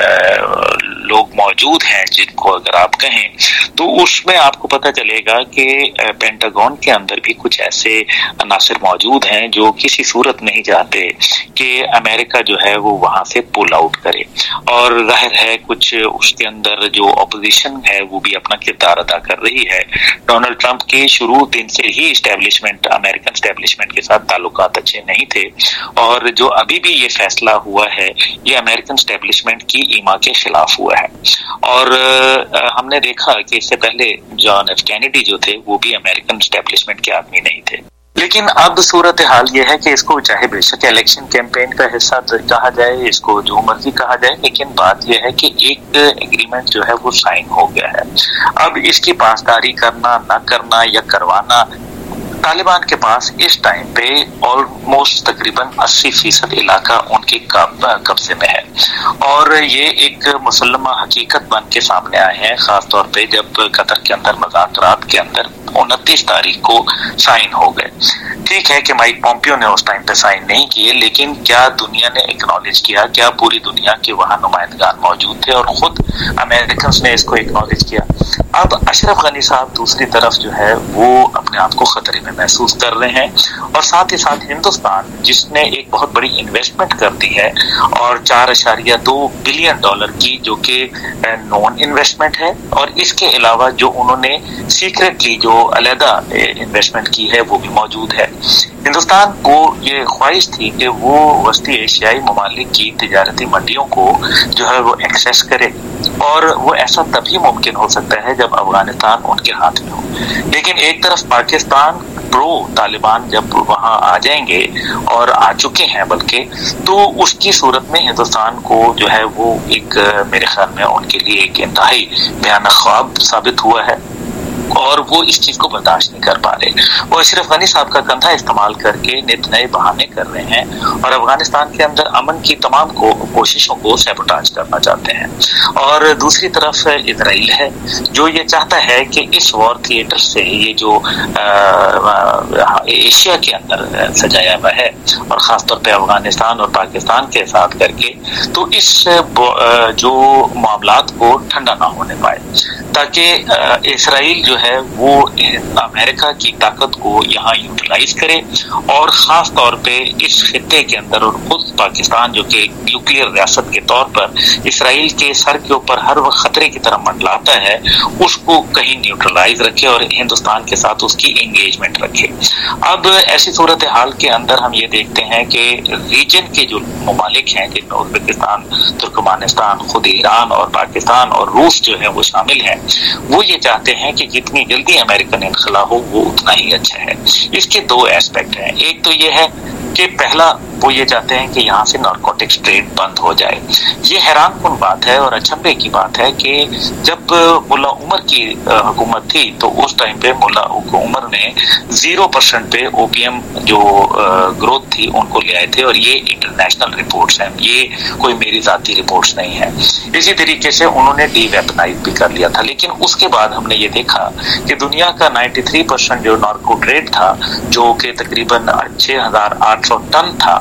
में लोग मौजूद हैं जिनको अगर आप कहें, तो उसमें आपको पता चलेगा कि पेंटागन के अंदर भी कुछ ऐसे अनासर मौजूद हैं जो किसी सूरत नहीं चाहते कि अमेरिका जो है वो वहां से पुल आउट करे। और जाहिर है कुछ उसके अंदर जो ऑपोजिशन है वो भी अपना किरदार अदा कर रही है। डोनाल्ड ट्रंप के शुरू दिन से ही एस्टेब्लिशमेंट, अमेरिकन एस्टेब्लिशमेंट के साथ ताल्लुकात अच्छे नहीं थे, और जो अभी भी ये फैसला हुआ है ये अमेरिकन एस्टेब्लिशमेंट की ईमा के खिलाफ हुआ है। और आ, हमने देखा कि इससे पहले जॉन एफ कैनेडी जो थे वो भी अमेरिकन एस्टेब्लिशमेट के आदमी नहीं थे। लेकिन अब सूरत हाल ये है कि इसको चाहे बेशक इलेक्शन कैंपेन का हिस्सा कहा जाए, इसको जो मर्जी कहा जाए, लेकिन बात यह है कि एक एग्रीमेंट जो है वो साइन हो गया है। अब इसकी पासदारी करना न करना या करवाना, तालिबान के पास इस टाइम पे ऑलमोस्ट तकरीबन अस्सी फीसद इलाका उनके कब्जे में है। और ये एक मुसल्लमा हकीकत बन के सामने आए हैं, खासतौर पे जब कतर के अंदर मुज़ाकरात के अंदर उनतीस तारीख को साइन हो गए। ठीक है कि माइक पॉम्पियो ने उस टाइम पे साइन नहीं किए, लेकिन क्या दुनिया ने एक्नॉलेज किया, क्या पूरी दुनिया के वहां नुमाइंदगान मौजूद थे और खुद अमेरिकन ने इसको एक्नॉलेज किया। अब अशरफ गनी साहब दूसरी तरफ जो है वो अपने आप को खतरे में महसूस कर रहे हैं, और साथ ही साथ हिंदुस्तान जिसने एक बहुत बड़ी इन्वेस्टमेंट कर दी है और चार अशारिया दो बिलियन डॉलर की, जो कि नॉन इन्वेस्टमेंट है, और इसके अलावा जो उन्होंने सीक्रेटली जो अलहदा इन्वेस्टमेंट की है वो भी मौजूद है। हिंदुस्तान को ये ख्वाहिश थी कि वो वस्ती एशियाई ममालिक की तिजारती मंडियों को जो है वो एक्सेस करे, और वो ऐसा तभी मुमकिन हो सकता है जब अफगानिस्तान उनके हाथ में हो। लेकिन एक तरफ पाकिस्तान प्रो तालिबान जब वहां आ जाएंगे, और आ चुके हैं बल्कि, तो उसकी सूरत में हिंदुस्तान को जो है वो एक मेरे ख्याल में उनके लिए एक इंतहाई भयानक ख्वाब साबित हुआ है, और वो इस चीज को बर्दाश्त नहीं कर पा रहे। वो अशरफ गनी साहब का कंधा इस्तेमाल करके नित नए बहाने कर रहे हैं और अफगानिस्तान के अंदर अमन की तमाम को कोशिशों को सैबोटाज करना चाहते हैं। और दूसरी तरफ इजराइल है जो ये चाहता है कि इस वॉर थिएटर से, ये जो आ, आ, एशिया के अंदर सजाया हुआ है और खासतौर पे अफगानिस्तान और पाकिस्तान के साथ करके, तो इस जो मामलात को ठंडा ना होने पाए, ताकि इसराइल जो है वो अमेरिका की ताकत को यहाँ यूटिलाइज करे, और खास तौर पे इस खित्ते के अंदर, और खुद पाकिस्तान जो कि न्यूक्लियर रियासत के तौर पर इसराइल के सर के ऊपर हर वक्त खतरे की तरह मंडलाता है, उसको कहीं न्यूट्रलाइज रखे और हिंदुस्तान के साथ उसकी एंगेजमेंट रखे। अब ऐसी सूरत हाल के अंदर हम ये देखते हैं कि रीजन के जो ममालिक हैं, जिनमें उज्बेकिस्तान, तुर्कमानिस्तान, खुद ईरान और पाकिस्तान और रूस जो है वो शामिल हैं, वो ये चाहते हैं कि जितनी जल्दी अमेरिकन इनखला हो वो उतना ही अच्छा है। इसके दो एस्पेक्ट हैं। एक तो ये है कि पहला वो ये चाहते हैं कि यहाँ से नारकोटिक्स ट्रेड बंद हो जाए। ये हैरानकुन बात है और अचंभे की बात है कि जब मुल्ला उमर की हुकूमत थी तो उस टाइम पे मुल्ला उमर ने जीरो परसेंट पे ओपीएम जो ग्रोथ थी उनको ले आए थे, और ये इंटरनेशनल रिपोर्ट्स हैं, ये कोई मेरी जाती रिपोर्ट्स नहीं है। इसी तरीके से उन्होंने डी वेपनाइज भी कर लिया था। लेकिन उसके बाद हमने ये देखा कि दुनिया का तिरानवे परसेंट जो नार्को ट्रेड था, जो कि तकरीबन छह हजार आठ सौ टन था,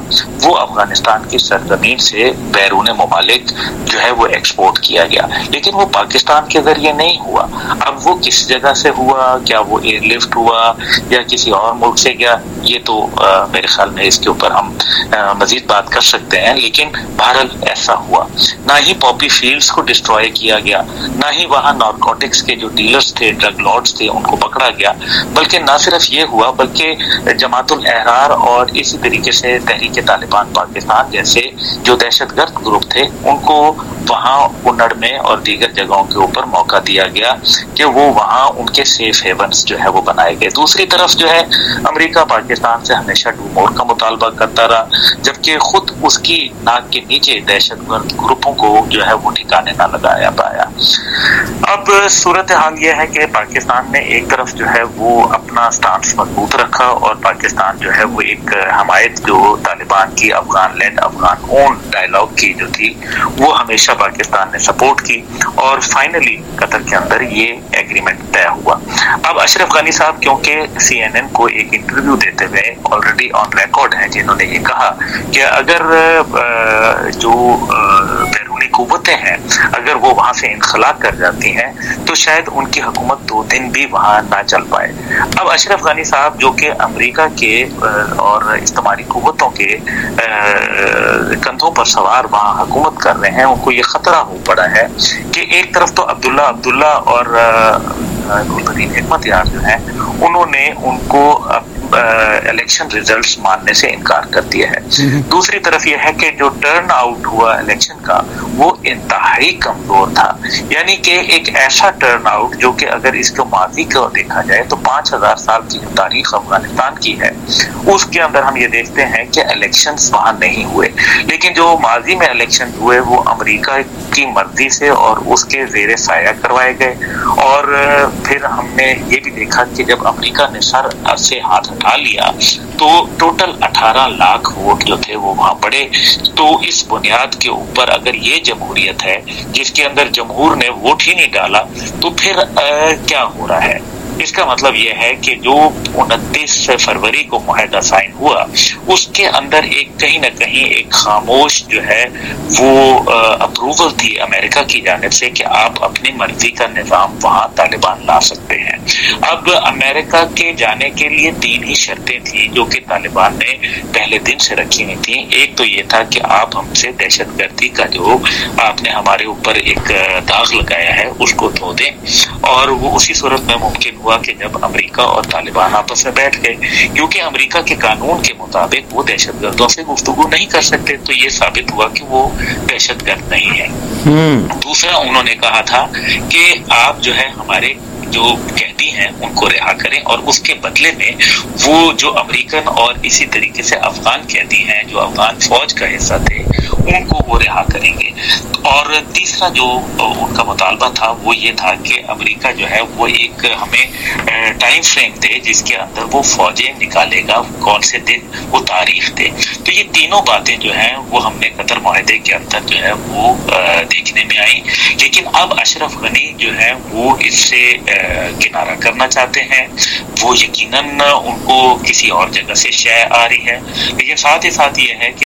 वो अफगानिस्तान की सरजमीन से बैरून मुमालिक जो है वो एक्सपोर्ट किया गया, लेकिन वो पाकिस्तान के जरिए नहीं हुआ। अब वो किस जगह से हुआ, क्या वो एयरलिफ्ट हुआ या किसी और मुल्क से गया, ये तो आ, मेरे ख्याल में इसके ऊपर हम मजीद बात कर सकते हैं, लेकिन बहरहाल ऐसा हुआ। ना ही पॉपी फील्ड्स को डिस्ट्रॉय किया गया, ना ही वहां नारकोटिक्स के जो डीलर्स थे, ड्रग लॉर्ड्स थे, उनको पकड़ा गया, बल्कि ना सिर्फ ये हुआ बल्कि जमातुल अहरार और इसी तरीके से तहरीक तालिबान पाकिस्तान जैसे जो दहशतगर्द ग्रुप थे उनको वहां उन्नड़ में और दीगर जगहों के ऊपर मौका दिया गया कि वो वहां उनके सेफ हेवन्स जो है वो बनाए गए। दूसरी तरफ जो है अमेरिका पाकिस्तान से हमेशा टू मोर का मुतालबा करता रहा, जबकि खुद उसकी नाक के नीचे दहशतगर्द ग्रुपों को जो है वो ठिकाने ना लगाया पाया। अब सूरत हाल यह है कि पाकिस्तान ने एक तरफ जो है वो अपना स्टांस मजबूत रखा और पाकिस्तान जो है वो एक हमायत जो तालिबान की Afghan land Afghan own dialogue की जो थी वो हमेशा पाकिस्तान ने सपोर्ट की और फाइनली कतर के अंदर ये एग्रीमेंट तय हुआ। अब अशरफ गनी साहब क्योंकि सी एन एन को एक इंटरव्यू देते हुए ऑलरेडी ऑन रिकॉर्ड है जिन्होंने ये कहा कि अगर जो बैरूनी कुव्वतें हैं अगर वो वहां से इनखला कर जाती हैं तो शायद उनकी हुकूमत दो दिन भी वहां ना चल पाए। अब अशरफ गनी साहब जो कि अमेरिका के और इस्तेमाली कुव्वतों के कंधों पर सवार वहां हुकूमत कर रहे हैं, उनको ये खतरा हो पड़ा है कि एक तरफ तो अब्दुल्ला अब्दुल्ला और गुलबदीन हिकमत यार जो है उन्होंने उनको इलेक्शन रिजल्ट्स मानने से इनकार कर दिया है। दूसरी तरफ यह है कि जो टर्न आउट हुआ इलेक्शन का वो इंतहाई कमजोर था, यानी कि एक ऐसा टर्न आउट जो कि अगर इसको माजी को देखा जाए तो पांच हजार साल की जो तारीख अफगानिस्तान की है उसके अंदर हम ये देखते हैं कि इलेक्शंस वहां नहीं हुए, लेकिन जो माजी में इलेक्शन हुए वो अमेरिका की मर्जी से और उसके जेर साया करवाए गए। और फिर हमने ये भी देखा कि जब अमेरिका ने सर से हाथ उठा लिया तो टोटल अठारह लाख वोट जो थे वो वहां पड़े। तो इस बुनियाद के ऊपर अगर ये जमहूरियत है जिसके अंदर जमहूर ने वोट ही नहीं डाला तो फिर आ, क्या हो रहा है? इसका मतलब यह है कि जो उनतीस फरवरी को मुआहदा साइन हुआ उसके अंदर एक कहीं ना कहीं एक खामोश जो है वो अप्रूवल थी अमेरिका की जानिब से कि आप अपनी मर्जी का निजाम वहां तालिबान ला सकते हैं। अब अमेरिका के जाने के लिए तीन ही शर्तें थी जो कि तालिबान ने पहले दिन से रखी हुई थी। एक तो ये था कि आप हमसे दहशतगर्दी का जो आपने हमारे ऊपर एक दाग लगाया है उसको धो दें, और वो उसी सूरत में मुमकिन हुआ कि जब अमेरिका और तालिबान आपस में बैठ गए, क्योंकि अमेरिका के कानून के मुताबिक वो दहशतगर्दों से गुफ्तगू नहीं कर सकते, तो ये साबित हुआ कि वो दहशतगर्द नहीं है। दूसरा उन्होंने कहा था कि आप जो है हमारे जो कैदी हैं उनको रिहा करें और उसके बदले में वो जो अमेरिकन और इसी तरीके से अफगान कैदी हैं जो अफगान फौज का हिस्सा थे उनको वो रिहा करेंगे। और तीसरा जो उनका मुतालबा था वो ये था कि अमेरिका जो है वो एक हमें टाइम फ्रेम दे जिसके अंदर वो फौजें निकालेगा, कौन से दिन वो तारीख दे। तो ये तीनों बातें जो हैं वो हमने कतर मुआहदे के अंदर जो है वो देखने में आई, लेकिन अब अशरफ गनी जो है वो इससे किनारा करना चाहते हैं। वो यकीनन उनको किसी और जगह से शय आ रही है, लेकिन साथ ही साथ ये है कि